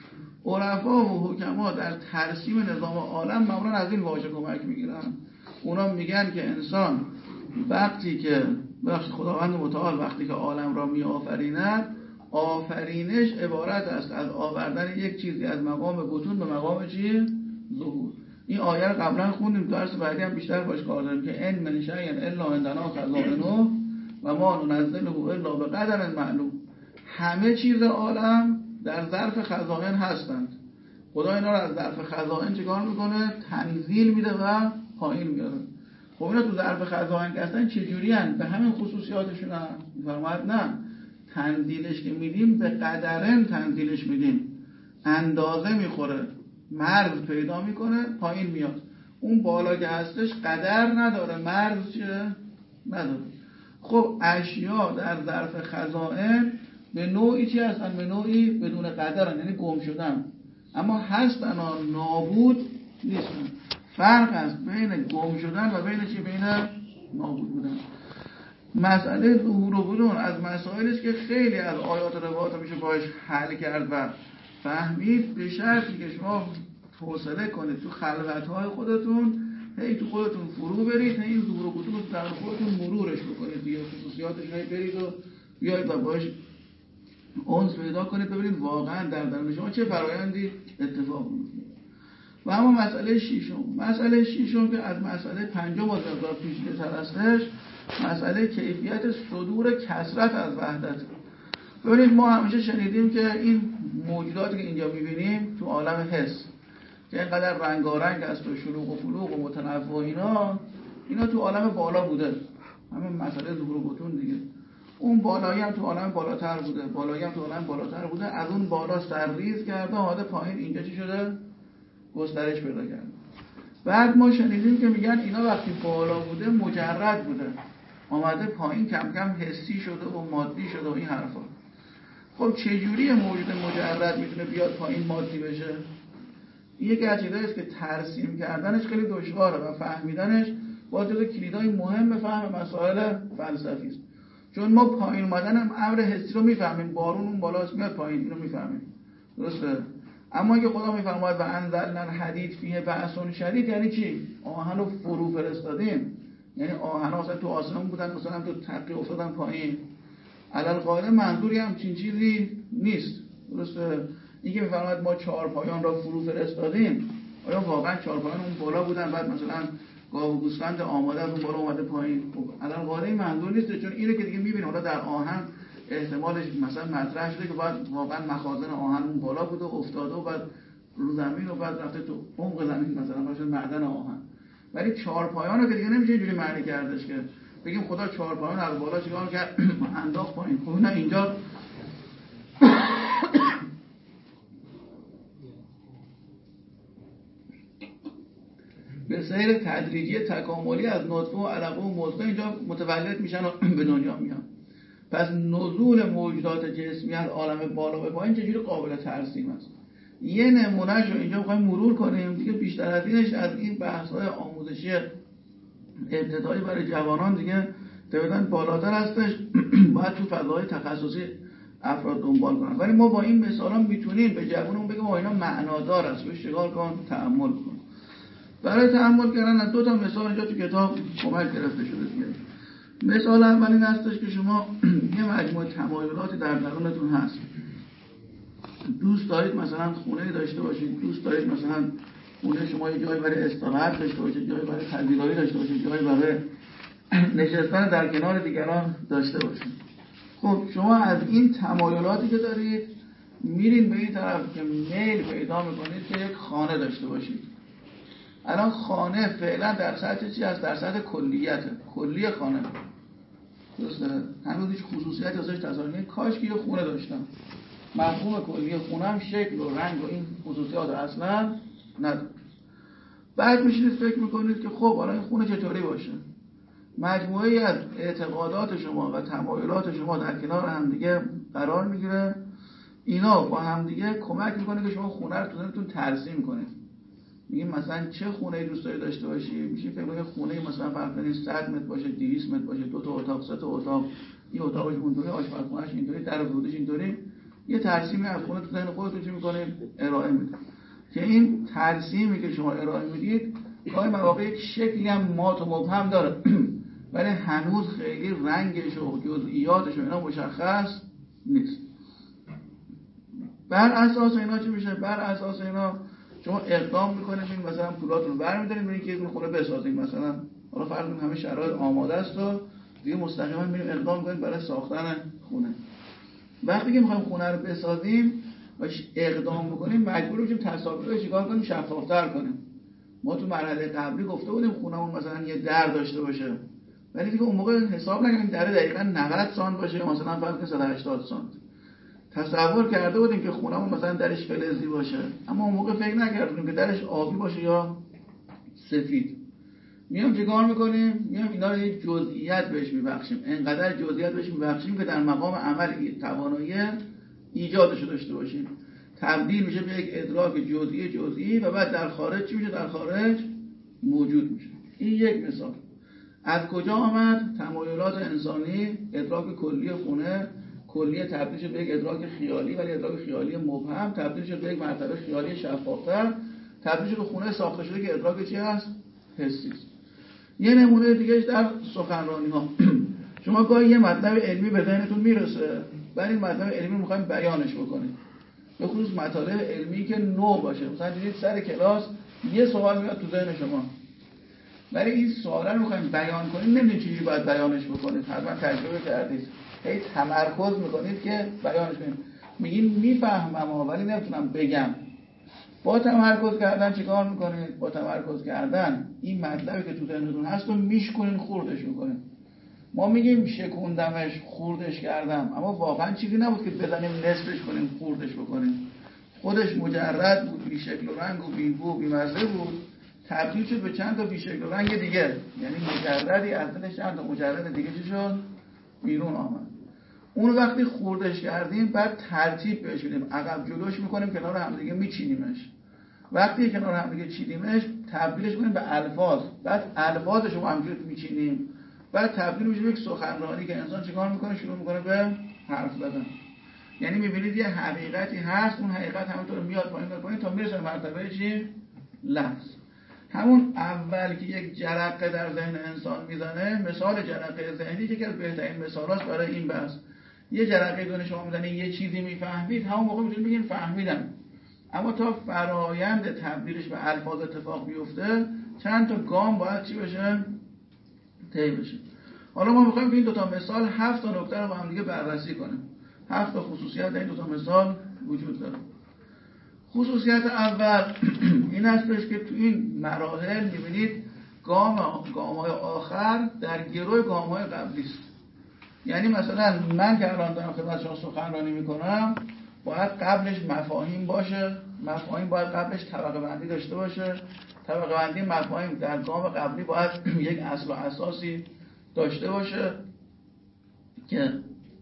Speaker 1: عرفا و حکما در ترسیم نظام عالم معمولا از این واژه کمک میگیرن. اونا میگن که انسان وقتی که بخش خداوند متعال وقتی که عالم را می آفریند، آفرینش عبارت است از آوردن یک چیزی از مقام بطون به مقام چی؟ ظهور. این آیه رو قبلا خوندیم، درس بعدی هم بیشتر باش کار داریم که ان من شیء الا عندنا خزائنه و ما ننزله الا بقدر معلوم. همه چیز عالم در ظرف خزائن هستند. خدا اینا رو از ظرف خزائن چیکار میکنه؟ تنزیل میده و پایین میاره. خب اینا تو ظرف خزائن که هستن چجوری هستن؟ به همین خصوصیاتشون هم میفرماید نه، تنزیلش که میدیم به قدرن تنزیلش میدیم، اندازه میخوره، مرز پیدا میکنه، پایین میاد. اون بالا که هستش قدر نداره، مرز چه؟ نداره. خب اشیا در ظرف خزائن به نوعی چی هستن؟ به نوعی بدون قدرن، یعنی گم شدن، اما هستن و نابود نیستن. فرق است بین گم شدن و بین چی؟ بین نابود بودن. مسئله ظهور و بطون از مسائلی است که خیلی از آیات و روایات میشه باش حل کرد و فهمید، به شرطی که شما توصله کنید تو خلوت‌های خودتون، هی تو خودتون فرو برید، هی این ظهور و بطون رو در خودتون مرورش بکنید دیگه، خصوصیاتش هی برید و بیاید و باش اونس پیدا کنید، ببینید واقعا در درون شما چه فرایندی اتفاق میفته. و اما مسئله ششم، مسئله ششم که از مسئله پنجم و مقدار پیچیده‌تر هستش، مسئله کیفیت صدور کثرت از وحدت. ببینید ما همیشه شنیدیم که این موجوداتی که اینجا می‌بینیم تو عالم حس که اینقدر رنگارنگ است و شلوغ و فلوغ و متنوع اینا، اینا تو عالم بالا بوده. همین مسئله ظهور و بطون دیگه. اون بالایی هم تو عالم بالاتر بوده، بالایی هم تو عالم بالاتر بوده، از اون بالا سرریز کرده، حالا پایین اینجا چی شده؟ گسترش پیدا کرده. بعد ما شنیدیم که میگن اینا وقتی بالا بوده مجرد بوده، آمده پایین کم کم حسی شده و مادی شده و این حرفا. خب چجوری موجود مجرد میتونه بیاد پایین مادی بشه؟ این یک عجیبه است که ترسیم کردنش خیلی دشواره و فهمیدنش با جزو کلیدهای مهم فهم مسائل فلسفی است. چون ما پایین اومدن هم امر حسی رو میفهمیم، بارون اون بالاست میاد پایین، اینو میفهمیم، درسته؟ اما اگه خدا میفرماید و انزلنا الحدید فیه بأس شدید، یعنی چی؟ آهن رو فرو فرستادیم، یعنی آهن اصلا تو آسمان بودن مثلا تو تقی افتادن پایین. علل قاعده منظوری هم چین چیزی نیست، درسته؟ اینکه میفرماید ما چهار پایان را فرو فرستادیم، آیا واقعا چهار پایان اون بالا بودن بعد مثلا گاو و گوسفند آماده از اون بالا اومده پایین؟ خب علل قاعده این منظور نیست، چون اینو که دیگه میبینه حالا در آهن احتمالش مثلا مطرح شده که بعد واقعا مخازن آهن اون بالا بوده و افتاده و بعد رو زمین و بعد رفته تو عمق زمین مثلا باشه معدن آهن. ولی چهار پایان رو که دیگه نمیشه اینجوری معنی کردش که بگیم خدا چهار پایان از بالا چیکار کرد انداخت پایین. خب نه، اینجا به سیر تدریجی تکاملی از نطفه و علقه و مضغه اینجا متولد میشن و به دنیا میان. پس نزول موجودات جسمی از عالم بالا به پایین چجوری قابل ترسیم است؟ یه نمونهش رو اینجا میخوایم مرور کنیم دیگه. بیشتر از اینش از این بحث‌های آموزشی ابتدایی برای جوانان دیگه طبعاً بالاتر هستش، باید تو فضای تخصصی افراد دنبال کنن. ولی ما با این مثالا میتونیم به جوانمون بگیم آ اینا معنادار است، بهش نگاه کن، تأمل کن. برای تأمل کردن از دو تا مثال اینجا تو کتاب کمک گرفته شده دیگه. مثال اول این هستش که شما یه مجموعه تمایلاتی در درونتون هست، دوست دارید مثلا خونه داشته باشید، دوست دارید مثلا خونه شما یه جایی برای استراحت داشته باشید، جایی برای پذیرایی داشته باشید، جایی برای نشستن در کنار دیگران داشته باشید. خب شما از این تمایلاتی که دارید میرین به این طرف که میل پیدا میکنید که یک خانه داشته باشید. الان خانه فعلا در سطح چی هست؟ در سطح کلیته، کلی خانه، درسته؟ هنوز هیچ خصوصیتی ازش تصور نمی‌کنم. کاش که یه خونه داشتم، مفهوم کلی خونم شکل و رنگ و این خصوصیات اصلا نداره. بعد میشینید فکر میکنید که خب حالا این خونه چطوری باشه؟ مجموعه‌ای از اعتقادات شما و تمایلات شما در کنار هم دیگه قرار میگیره، اینا با هم دیگه کمک میکنه که شما خونه رو تو ذهنتون ترسیم کنید. میگیم مثلا چه خونه‌ای دوست داری داشته باشی؟ میشه فکر کنید خونه مثلا فرض کنید صد متر باشه، دویست متر باشه، دو تا اتاق، سه تا اتاق، این اتاقش اونطوری، آشپزخونه‌اش اینطوری، در ورودش اینطوری. یه ترسیمی از خونه تو ذهن خودتون چی می‌کنید؟ ارائه میدید. که این ترسیمی که شما ارائه میدید گاهی مواقع یک شکلی هم مات و مبهم داره ولی هنوز خیلی رنگش و جزئیاتش و اینا مشخص نیست. بر اساس اینا چی میشه؟ بر اساس اینا شما اقدام میکنید، این مثلا پولاتون رو برمی‌دارید میرین که یه خونه بسازید، مثلا حالا فرض کنید همه شرایط آماده است و دیگه مستقیما میریم اقدام می‌کنیم برای ساختن خونه. وقتی که می‌خوایم خونه رو بسازیم و اقدام بکنیم مجبور میشیم تصاویر رو چیکار کنیم؟ شفاف‌تر کنیم. ما تو مرحله قبلی گفته بودیم خونمون مثلا یه در داشته باشه، ولی دیگه اون موقع حساب نکنیم در دقیقاً نود سانت باشه، مثلا فرض کنید صد و هشتاد سانت. تصور کرده بودیم که خونمون مثلا درش فلزی باشه، اما اون موقع فکر نکردیم که درش آبی باشه یا سفید. میام چیکار میکنیم؟ میام اینا رو یه جزئیات بهش میبخشیم، انقدر جزئیات بهش میبخشیم که در مقام عمل توانایی ایجادش داشته باشیم. تبدیل میشه به یک ادراک جزئی جزئی و بعد در خارج چی میشه؟ در خارج موجود میشه. این یک مثال. از کجا آمد؟ تمایلات انسانی، ادراک کلی خونه، کلی تبدیل شد به یک ادراک خیالی، ولی ادراک خیالی مبهم تبدیل شد به یک مرتبه خیالی شفافتر، تبدیل شد به خونه ساخته شده که ادراک چی هست؟ حسی است. یه نمونه دیگهش در سخنرانی ها. شما گاهی یه مطلب علمی به ذهنتون میرسه، ولی این مطلب علمی میخوایم بیانش بکنید، به خصوص مطالب علمی که نو باشه. مثلا دیدید سر کلاس یه سوال میاد تو ذهن شما، ولی این سوالا رو میخوایم بیان کنید، نمیدونید چجوری باید بیانش بکنید. حتما تجربه کردید، هی تمرکز میکنید که بیانش کنید، میگین میفهمم ولی نمیتونم بگم. با تمرکز کردن چیکار میکنید؟ با تمرکز کردن این مطلبی که تو ذهنتون هست رو میشکنین، خوردش میکنید. ما میگیم شکوندمش، خوردش کردم، اما واقعا چیزی نبود که بزنیم نصفش کنیم، خوردش بکنیم. خودش مجرد بود، بی شکل و رنگ و بی بو و بی مزه بود، تبدیل شد به چند تا بی شکل و رنگ دیگه. یعنی مجردی از دلش چند تا مجرد دیگه چی شد؟ بیرون آمد. اون وقتی خوردش کردیم بعد ترتیب بهش میدیم، عقب جلوش میکنیم، کنار هم دیگه میچینیمش. وقتی کنار هم دیگه چیدیمش تبدیلش کنیم به الفاظ، بعد الفاظش رو همجور میچینیم، بعد تبدیل میشه به یک سخنرانی که انسان چیکار میکنه؟ شروع میکنه به حرف زدن. یعنی میبینید یه حقیقتی هست، اون حقیقت همونطور میاد پایین میاد پایین تا میرسه به مرتبه چی؟ لفظ. همون اول که یک جرقه در ذهن انسان میزنه، مثال جرقه ذهنی که از بهترین مثالاست برای این بحث. یه جرقه دونه شما میزنه یه چیزی میفهمید، همون موقع میتونید بگین فهمیدم. اما تا فرایند تبدیلش به الفاظ اتفاق بیفته چند تا گام باید چی بشه؟ طی بشه. حالا ما میخوایم که این دو تا مثال هفت تا نکته رو با هم دیگه بررسی کنیم. هفت تا خصوصیت در این دو تا مثال وجود داره. خصوصیت اول این هستش که تو این مراحل میبینید گام گام‌های آخر در گروه گام‌های قبلی است. یعنی مثلا من که الان دارم خدمت شما سخنرانی میکنم، باید قبلش مفاهیم باشه، مفاهیم باید قبلش طبقه بندی داشته باشه، طبقه بندی مفاهیم در گام قبلی باید یک اصل و اساسی داشته باشه که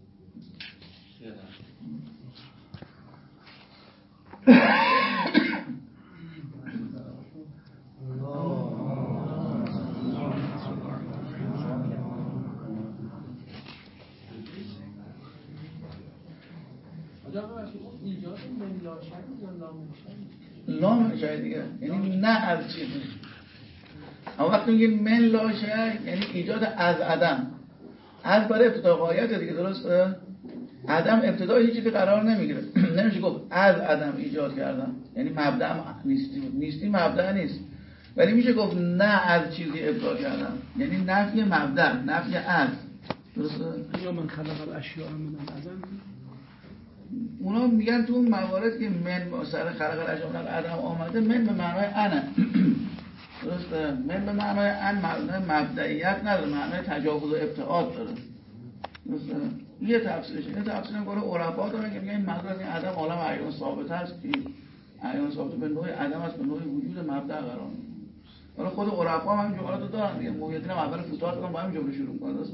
Speaker 1: لام شاید دیگه، یعنی نه از چیزی. اما وقتی میگیم من لا شی یعنی ایجاد از عدم. از برای ابتدا غایت دیگه، درسته؟ عدم ابتدای هیچ چیزی قرار نمیگیره. نمیشه گفت از عدم ایجاد کردم، یعنی مبدأ نیستی بود. نیستی مبدأ نیست، ولی میشه گفت نه از چیزی ابداع کردم، یعنی نفی مبدأ، نفی از. درسته؟
Speaker 2: یا من خلق الاشیاء من العدم.
Speaker 1: اونا میگن تو اون موارد که من سر خلق الاشیاء من العدم آمده، من به معنای انه. درسته؟ من به معنای ان معنای مبدئیت نداره، معنای تجاوز و ابتعاد داره. درسته؟ یه تفسیرشه. یه تفسیر هم گونه عرفا دارن که میگن این منظور از این عدم عالم عیان ثابت هست که عیان ثابت به نوع عدم است، به نوع وجود مبدأ قرار میگیره. حالا خود عرفا هم این جملاتو دارن دیگه. محیدین هم اول فتوحات دارن با همین جمله شروع می‌کنن. درسته؟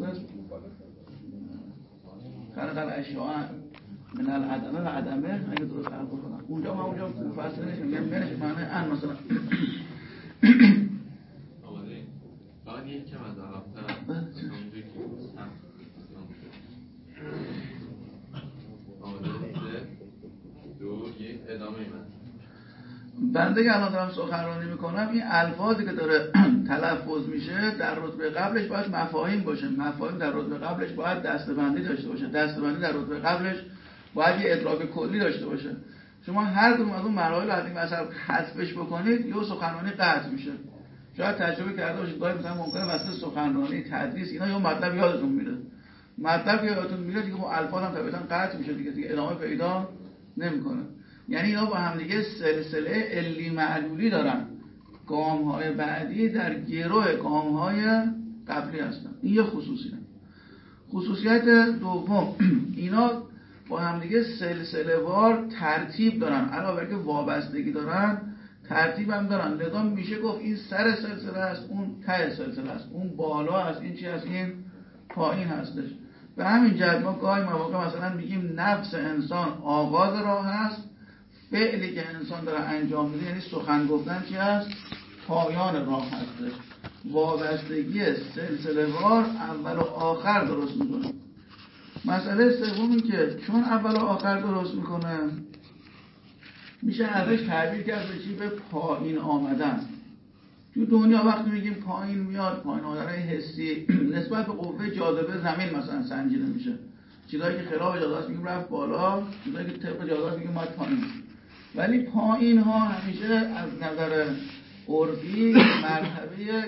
Speaker 1: خلق الاشیاء من العدم و عدمه اگه درست عرض کنم. اونجا ما اونجا مفسرینش میگن منش معنی ان مثلا
Speaker 3: آماده فقط یک کم از عقب‌تر همونجایی که هم آماده سه دو یک ادامه من
Speaker 1: بنده که الان دارم سخنرانی میکنم، این الفاظی که داره تلفظ میشه در رتبه قبلش باید مفاهیم باشه، مفاهیم در رتبه قبلش باید دسته‌بندی داشته باشه، دسته‌بندی در رتبه قبلش باید یه ادراک کلی داشته باشه. شما هر کدوم از اون مراحل از این مثلا حذفش بکنید یه سخنرانی قطع میشه. شاید تجربه کرده باشید گاهی مثلا ممکنه واسه سخنرانی تدریس اینا یه مطلب یادتون میره، مطلب یادتون میره دیگه، خب الفاظ هم طبیعتا قطع میشه دیگه، دیگه ادامه پیدا نمیکنه. یعنی اینا با هم دیگه سلسله علی معلولی دارن. گام‌های بعدی در گروه گام‌های قبلی هستن. این یه خصوصیت. خصوصیت دوم، اینا با هم دیگه سلسله وار ترتیب دارن، علاوه بر که وابستگی دارن ترتیب هم دارن. لذا میشه گفت این سر سلسله است، اون ته سلسله است، اون بالا است، این چی است، این پایین هستش. به همین جهت ما گاهی مواقع مثلا میگیم نفس انسان آغاز راه هست، فعلی که انسان داره انجام میده یعنی سخن گفتن چی است، پایان راه هستش. وابستگی سلسله وار اول و آخر درست میکنه. مسئله سوم این که چون اول و آخر درست میکنه میشه ازش تعبیر کرد به چی؟ به پایین آمدن. تو دنیا وقتی میگیم پایین میاد، پایین آمدن حسی نسبت به قوه جاذبه زمین مثلا سنجیده میشه. چیزایی که خلاف جاذبه است میگیم رفت بالا، چیزایی که طبق جاذبه است میگیم اومد پایین. ولی پایین ها همیشه از نظر عرفی مرتبه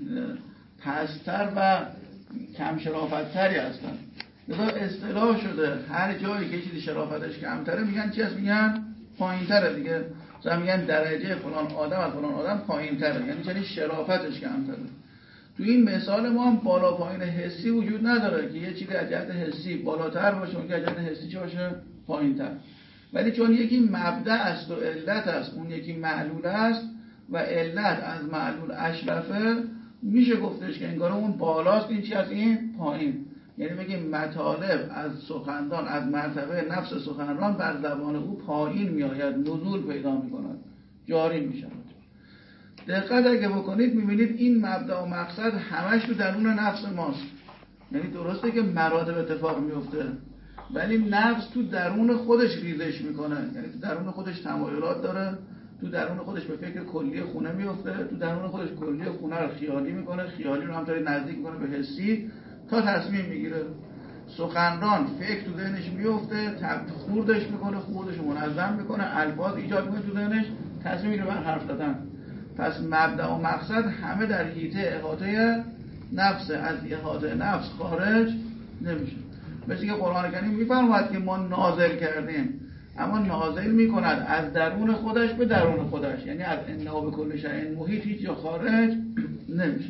Speaker 1: پستر و کم شرافتری هستن. لذا اصطلاح شده هر جایی که چیزی شرافتش کمتره میگن چی هست؟ میگن پایین‌تره دیگه. مثلا میگن درجه فلان آدم از فلان آدم پایین‌تره، یعنی چنین شرافتش کمتره. تو این مثال ما هم بالا پایین حسی وجود نداره که یه چیزی از جهت حسی بالاتر باشه، اون که از جهت حسی چه باشه؟ پایین‌تر. ولی چون یکی مبدأ است و علت است، اون یکی معلول است و علت از معلول اشرفه، میشه گفتش که انگار اون بالاست، این چی از این پایین. یعنی بگیم مطالب از سخنران از مرتبه نفس سخنران بر زبان او پایین میآید، نزول پیدا میکند. جاری میشن. دقت اگه بکنید میبینید این مبدا و مقصد همش تو درون نفس ماست. یعنی درسته که مراتب اتفاق میفته ولی نفس تو درون خودش ریزش میکنه، یعنی تو درون خودش تمایلات داره، تو درون خودش به فکر کلی خونه میفته، تو درون خودش کلی خونه رو خیالی میکنه، خیالی رو همطوری نزدیک میکنه به حسی تا تصمیم میگیره. سخنران فکر تو ذهنش میفته، خوردش میکنه، خوردش منظم میکنه، الفاظ ایجاد میکنه تو ذهنش، تصمیم میگیره بر حرف زدن. پس مبدا و مقصد همه در حیطه احاطه نفس، از احاطه نفس خارج نمیشه. مثل که قرآن کریم میفرماید که ما نازل کردیم، اما نازل میکند از درون خودش به درون خودش، یعنی از انه به کل شیء محیط هیچ جا خارج نمیشه.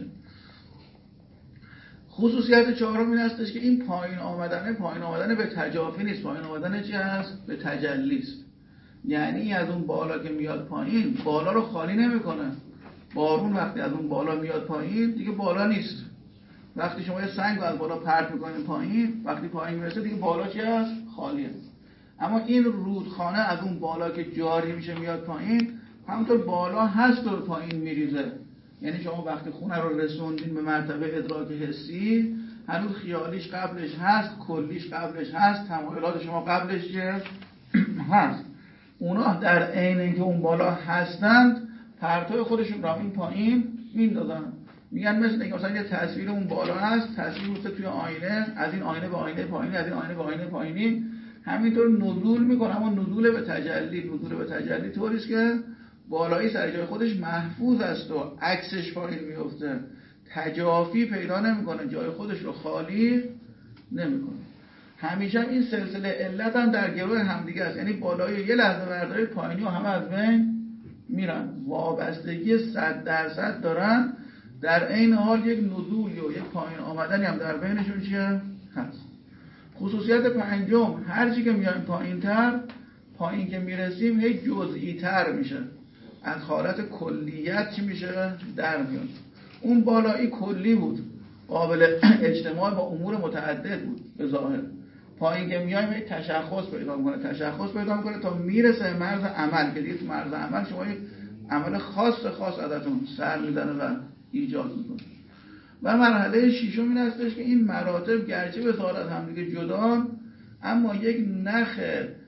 Speaker 1: خصوصیت چهارم این هستش که این پایین آمدنه پایین آمدنه به تجافی نیست، پایین آمدنه چی هست؟ به تجلی است. یعنی از اون بالا که میاد پایین بالا رو خالی نمیکنه. بارون وقتی از اون بالا میاد پایین دیگه بالا نیست. وقتی شما یه سنگ رو از بالا پرت میکنید پایین، وقتی پایین میرسه دیگه بالا چی هست؟ خالیه. اما این رودخانه از اون بالا که جاری میشه میاد پایین، همونطور بالا هست و پایین میریزه. یعنی شما وقتی خونه رو رسوندین به مرتبه ادراک حسی، هنوز خیالیش قبلش هست، کلیش قبلش هست، تمایلات شما قبلش چیه؟ هست. اونا در عین اینکه اون بالا هستند پرتو خودشون را این پایین میندازن. میگن مثل اینکه مثلا یه تصویر اون بالا هست، تصویر میفته توی آینه، از این آینه به آینه پایینی، از این آینه به آینه پایینی، همینطور نزول میکنه. اما نزول به تجلی، نزول به تجلی طوری است که بالایی سر جای خودش محفوظ است و عکسش پایین میفته، تجافی پیدا نمیکنه، جای خودش رو خالی نمیکنه. همیشه هم این سلسله علت هم در گروه همدیگه است، یعنی بالایی یه لحظه بردارید پایینی و همه از بین میرن، وابستگی صد درصد دارن، در عین حال یک نزولی و یک پایین آمدنی هم در بینشون چیه؟ هست. خصوصیت پنجم، هرچی که میایم پایین تر، پایین که میرسیم هی جزئی تر میشه، از حالت کلیت چی میشه؟ در میاد. اون بالایی کلی بود، قابل اجتماع با امور متعدد بود به ظاهر. پایین که میایم هی تشخص پیدا میکنه، تشخص پیدا میکنه تا میرسه مرز عمل، که دیگه تو مرز عمل شما یک عمل خاص خاص ازتون سر میزنه و ایجاد میکنه. و مرحله ششم این هستش که این مراتب گرچه به ظاهر هم دیگه جدان، اما یک نخ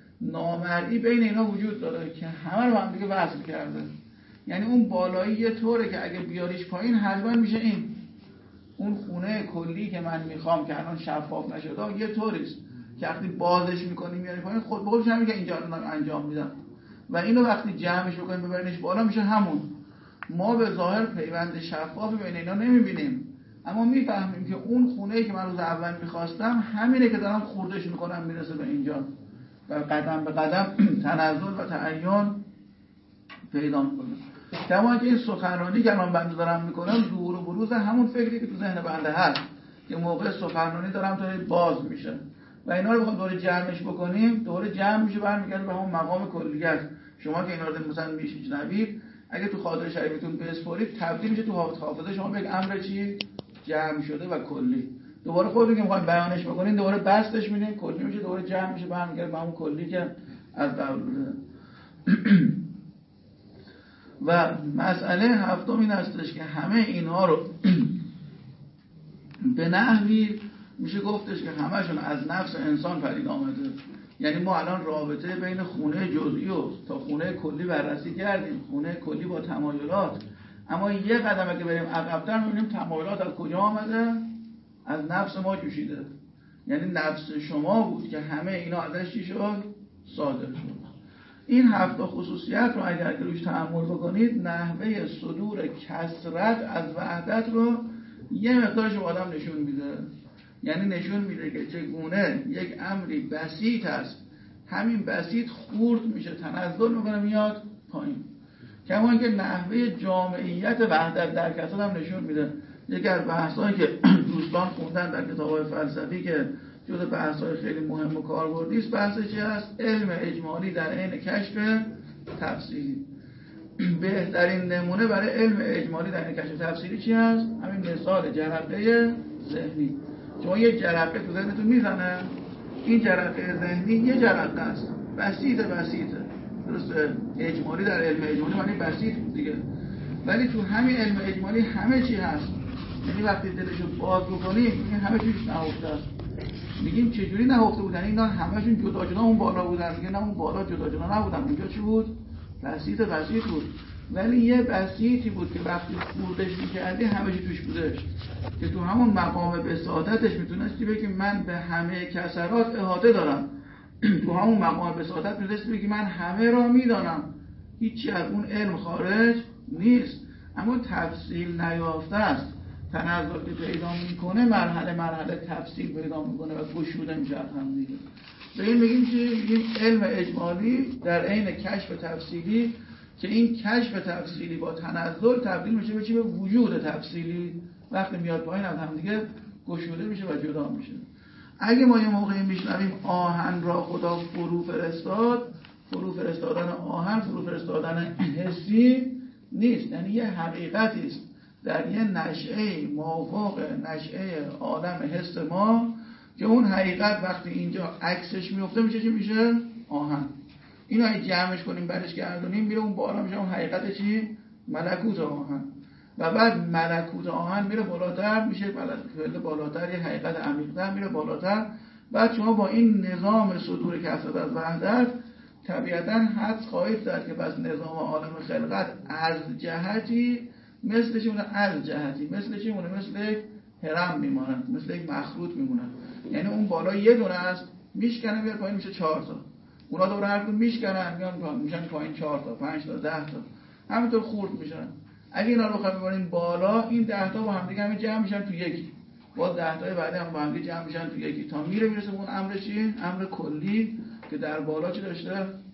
Speaker 1: نامرئی بین اینا وجود داره که همه رو هم دیگه وصل کرده. یعنی اون بالایی یه طوره که اگه بیاریش پایین حتما میشه این اون خونه کلی که من میخوام که الان شفاف نشده، یه طوریست که وقتی بازش میکنیم میاری پایین خود به خودش هم میگه اینجا رو انجام میدم، و اینو وقتی جمعش بکنیم ببرینش بالا میشه همون. ما به ظاهر پیوند شفافی بین اینا نمیبینیم، اما میفهمیم که اون خونه‌ای که من روز اول میخواستم همینه که دارم خوردش میکنم میرسه به اینجا، و قدم به قدم تنزل و تعین پیدا میکنم. کما که این سخنرانی که من بنده دارم میکنم ظهور و بروز همون فکری که تو ذهن بنده هست که موقع سخنرانی دارم تا باز میشه، و اینا رو بخوام دوره جمعش بکنیم، دوره جمع میشه برمیگرده به همون مقام کلیت. شما که اینا رو مثلا میشنوید، اگه تو خاطر شریفتون بسپارید تبدیل میشه تو حافظه شما به یک امر چی جمع شده و کلی. دوباره خودتون که میخواید بیانش بکنین دوباره بستش میدین، کلی میشه، دوباره جمع میشه برمیگرده به همون کلی که از قبل بوده. و مسئله هفتم این هستش که همه اینها رو به نحوی میشه گفتش که همشون از نفس انسان پدید آمده. یعنی ما الان رابطه بین خونه جزئی و تا خونه کلی بررسی کردیم، خونه کلی با تمایلات، اما یه قدمه که بریم عقب‌تر می‌بینیم تمایلات از کجا آمده؟ از نفس ما جوشیده. یعنی نفس شما بود که همه اینا ازش چی شد؟ صادر شد. این هفت خصوصیت رو اگر که روش تأمل بکنید، نحوه صدور کثرت از وحدت رو یه مقدارش به آدم نشون میده. یعنی نشون میده که چگونه یک امری بسیط است، همین بسیط خورد میشه، تنزل میکنه میاد پایین. کما اینکه نحوه جامعیت وحدت در کثرت هم نشون میده. یکی از بحثایی که دوستان خوندن در کتاب‌های فلسفی که جزء بحث‌های خیلی مهم و کاربردی است، بحث چی است؟ علم اجمالی در عین کشف تفصیلی. بهترین نمونه برای علم اجمالی در عین کشف تفصیلی چی است؟ همین مثال جرقه ذهنی. شما یه جرقه تو ذهنتون میزنه، این جرقه ذهنی یه جرقه است، بسیطه بسیطه، درسته؟ اجمالی در علم اجمالی معنی بسیط بود دیگه، ولی تو همین علم اجمالی همه چی هست. یعنی وقتی دلشو باز بکنیم میگیم همه چیش نهفته است. میگیم چجوری نهفته بودن؟ اینا همشون جدا جدا اون بالا بودن. میگن نه اون بالا جدا جدا نبودن، اونجا چی بود؟ بسیط بسیط بود، ولی یه بسیطی بود که وقتی خوردش میکردی همه چی توش بودش، که تو همون مقام بساطتش میتونستی بگی من به همه کسرات احاطه دارم. تو همون مقام بساطت میتونستی بگی من همه را میدانم، هیچی از اون علم خارج نیست. اما تفصیل نیافته است. تنزل که پیدا میکنه مرحله مرحله تفصیل پیدا میکنه و گشوده میشه هم دیگه. به این میگیم چی؟ میگیم علم اجمالی در عین کشف تفصیلی، که این کشف تفصیلی با تنزل تبدیل میشه به چی؟ به وجود تفصیلی. وقتی میاد پایین از هم دیگه گشوده میشه و جدا میشه. اگه ما یه موقعی میشنویم آهن را خدا فرو فرستاد، فرو فرستادن آهن فرو فرستادن حسی نیست، یعنی یه حقیقتی است در یه نشأه مافوق نشأه عالم حس ما، که اون حقیقت وقتی اینجا عکسش میفته میشه چی میشه؟ آهن. اینو اگه جمعش کنیم برش گردونیم میره اون بالا، میشه اون حقیقت چی؟ ملکوت آهن. و بعد ملکوت آهن میره بالاتر، میشه ملکوت بالاتر، یه حقیقت عمیق‌تر میره بالاتر. بعد شما با این نظام صدور کسرت از وحدت طبیعتاً حدس خواهید زد که بس نظام عالم خلقت از جهتی مثل چی مونه؟ از جهتی مثل چی مونه؟ مثل یک هرم میمونن، مثل یک مخروط میمونن. یعنی اون بالا یه دونه است میشکنه میاد پایین میشه چهار تا، اونا دور هر کدوم میشکنن میان میشن پایین چهار تا، پنج تا، ده تا، همینطور خورد میشن. اگه اینا رو بخوایم ببریم بالا، این ده تا با هم دیگه همین جمع میشن تو یکی، باز ده تای بعدی هم با هم دیگه جمع میشن تو یکی، تا میره میرسه اون امر چی؟ امر کلی که در بالا چی داشته؟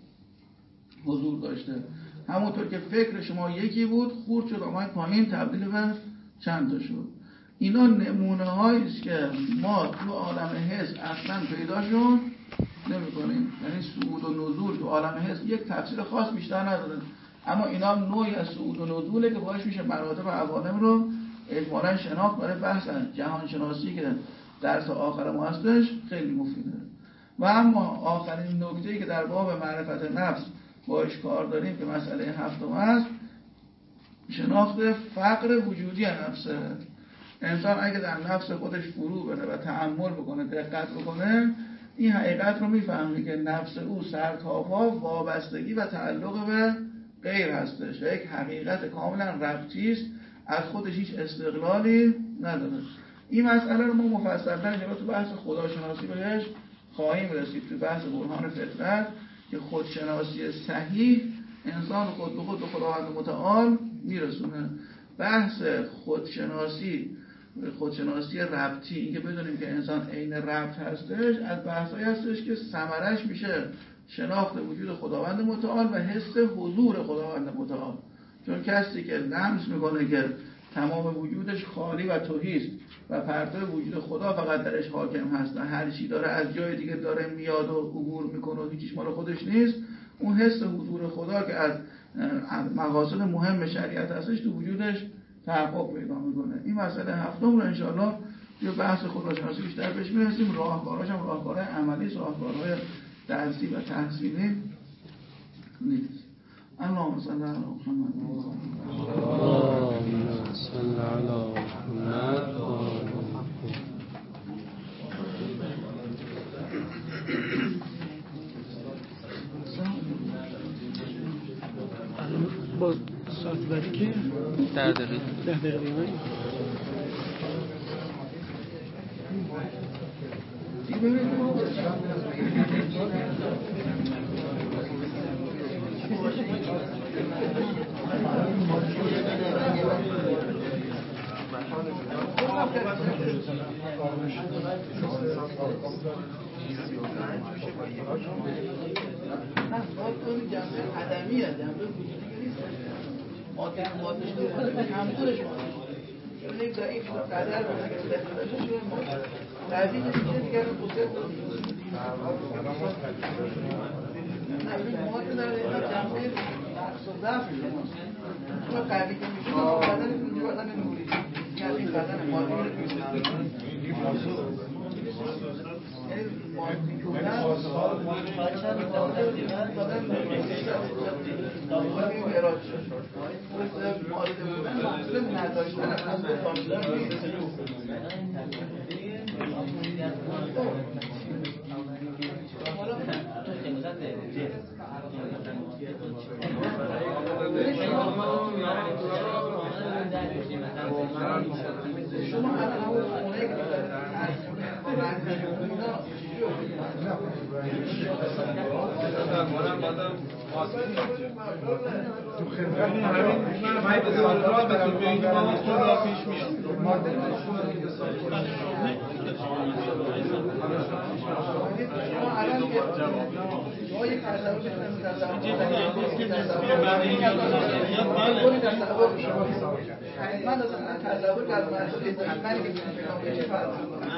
Speaker 1: حضور داشته. همونطور که فکر شما یکی بود، خورد شد آمد پایین تبدیل به چند تا شد. اینا نمونه هایی است که ما تو عالم حس اصلا پیداشون نمی کنیم. یعنی صعود و نزول تو عالم حس یک تفسیر خاص بیشتر نداره، اما اینا نوعی از صعود و نزوله که باعث میشه مراتب عوالم رو اجمالا شناخت. برای بحث جهان شناسی که درس آخر ما هستش خیلی مفیده. و اما آخرین نکته‌ای که در باب معرفت نفس باش کار داریم که مسئله هفتم است، شناخت فقر وجودی نفسه. انسان اگه در نفس خودش فرو بره و تأمل بکنه، دقت بکنه، این حقیقت رو میفهمه که نفس او سرتاپا وابستگی و تعلق به غیر هستش و یک حقیقت کاملا ربطی است، از خودش هیچ استقلالی نداره. این مسئله رو ما مفصل‌تر انشاءالله تو بحث خداشناسی بهش خواهیم رسید، تو بحث برهان فطرت، که خودشناسی صحیح انسان خود به خود به خداوند متعال میرسونه. بحث خودشناسی خودشناسی ربطی، این که بدونیم که انسان عین ربط هستش، از بحثایی هستش که ثمرش میشه شناخت وجود خداوند متعال و حس حضور خداوند متعال. چون کسی که لمس میکنه که تمام وجودش خالی و تهی است و پرتو وجود خدا فقط درش حاکم هست و هر چی داره از جای دیگه داره میاد و عبور میکنه و هیچیش مال خودش نیست، اون حس حضور خدا که از مقاصد مهم شریعت هستش تو وجودش تحقق پیدا میکنه. این مسئله هفتم رو انشاءالله توی بحث خداشناسی بیشتر بهش میرسیم. راهکاراش هم راهکارهای عملی، راهکارهای درسی و تحصیلی نیست. اللهم صل علی محمد.
Speaker 4: اللهم صل علی محمد.
Speaker 2: با ساعت بعدی که
Speaker 4: ده دقیقه
Speaker 2: ده دقیقه دیگه
Speaker 1: عدمی هست، جنبه وجودی نیست. مادی که مادش نیست، همونش مادش چون یک ضعیف قدر باشه که دست داشته شده مادش قدیل میشه دیگر رو بسید نفید مادی در اینا جنبه نقص و ضعف میشه چون قدی که میشه بدن اینجا بدن نوری که این بدن مادی رو یعنی مادی کنن دادن میراج شد مادی بودن محصول نداشتن اصل داشتن نیست شما الان اون خونه که
Speaker 5: تو خدمت همین من به سوالات بهتون بگم ما خدا پیش میاد
Speaker 1: شما الان که شما یک تصور من اصلا تصور کردم من که چه فرق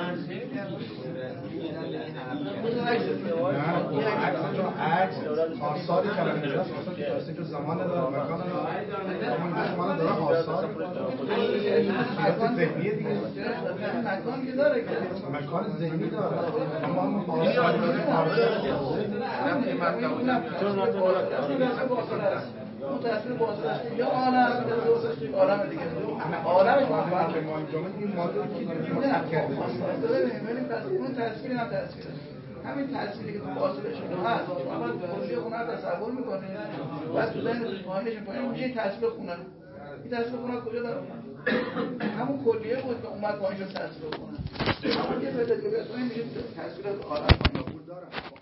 Speaker 5: عکس آثاری کلمه است آثاری که زمان داره مکان داره زمان داره آثار مکان ذهنی دیگه
Speaker 1: مکان که داره
Speaker 5: مکان ذهنی داره اما هم آثاری
Speaker 1: اون تصویر بازداشتی یا عالم یا عالم دیگه عالم ما فرق
Speaker 5: این ماده که
Speaker 1: ببینیم اون تصویر هم تصویر همین تصویری که تو فاصله شما هست شما باید کلی خونه رو تصور میکنید بعد تو ذهن پایینش میکنید میشه تصویر خونه این تصویر خونه کجا داره همون کلیه بود که اومد پایینش تصویر خونه همون که بده دیگه بهتون میشه تصویر عالم داره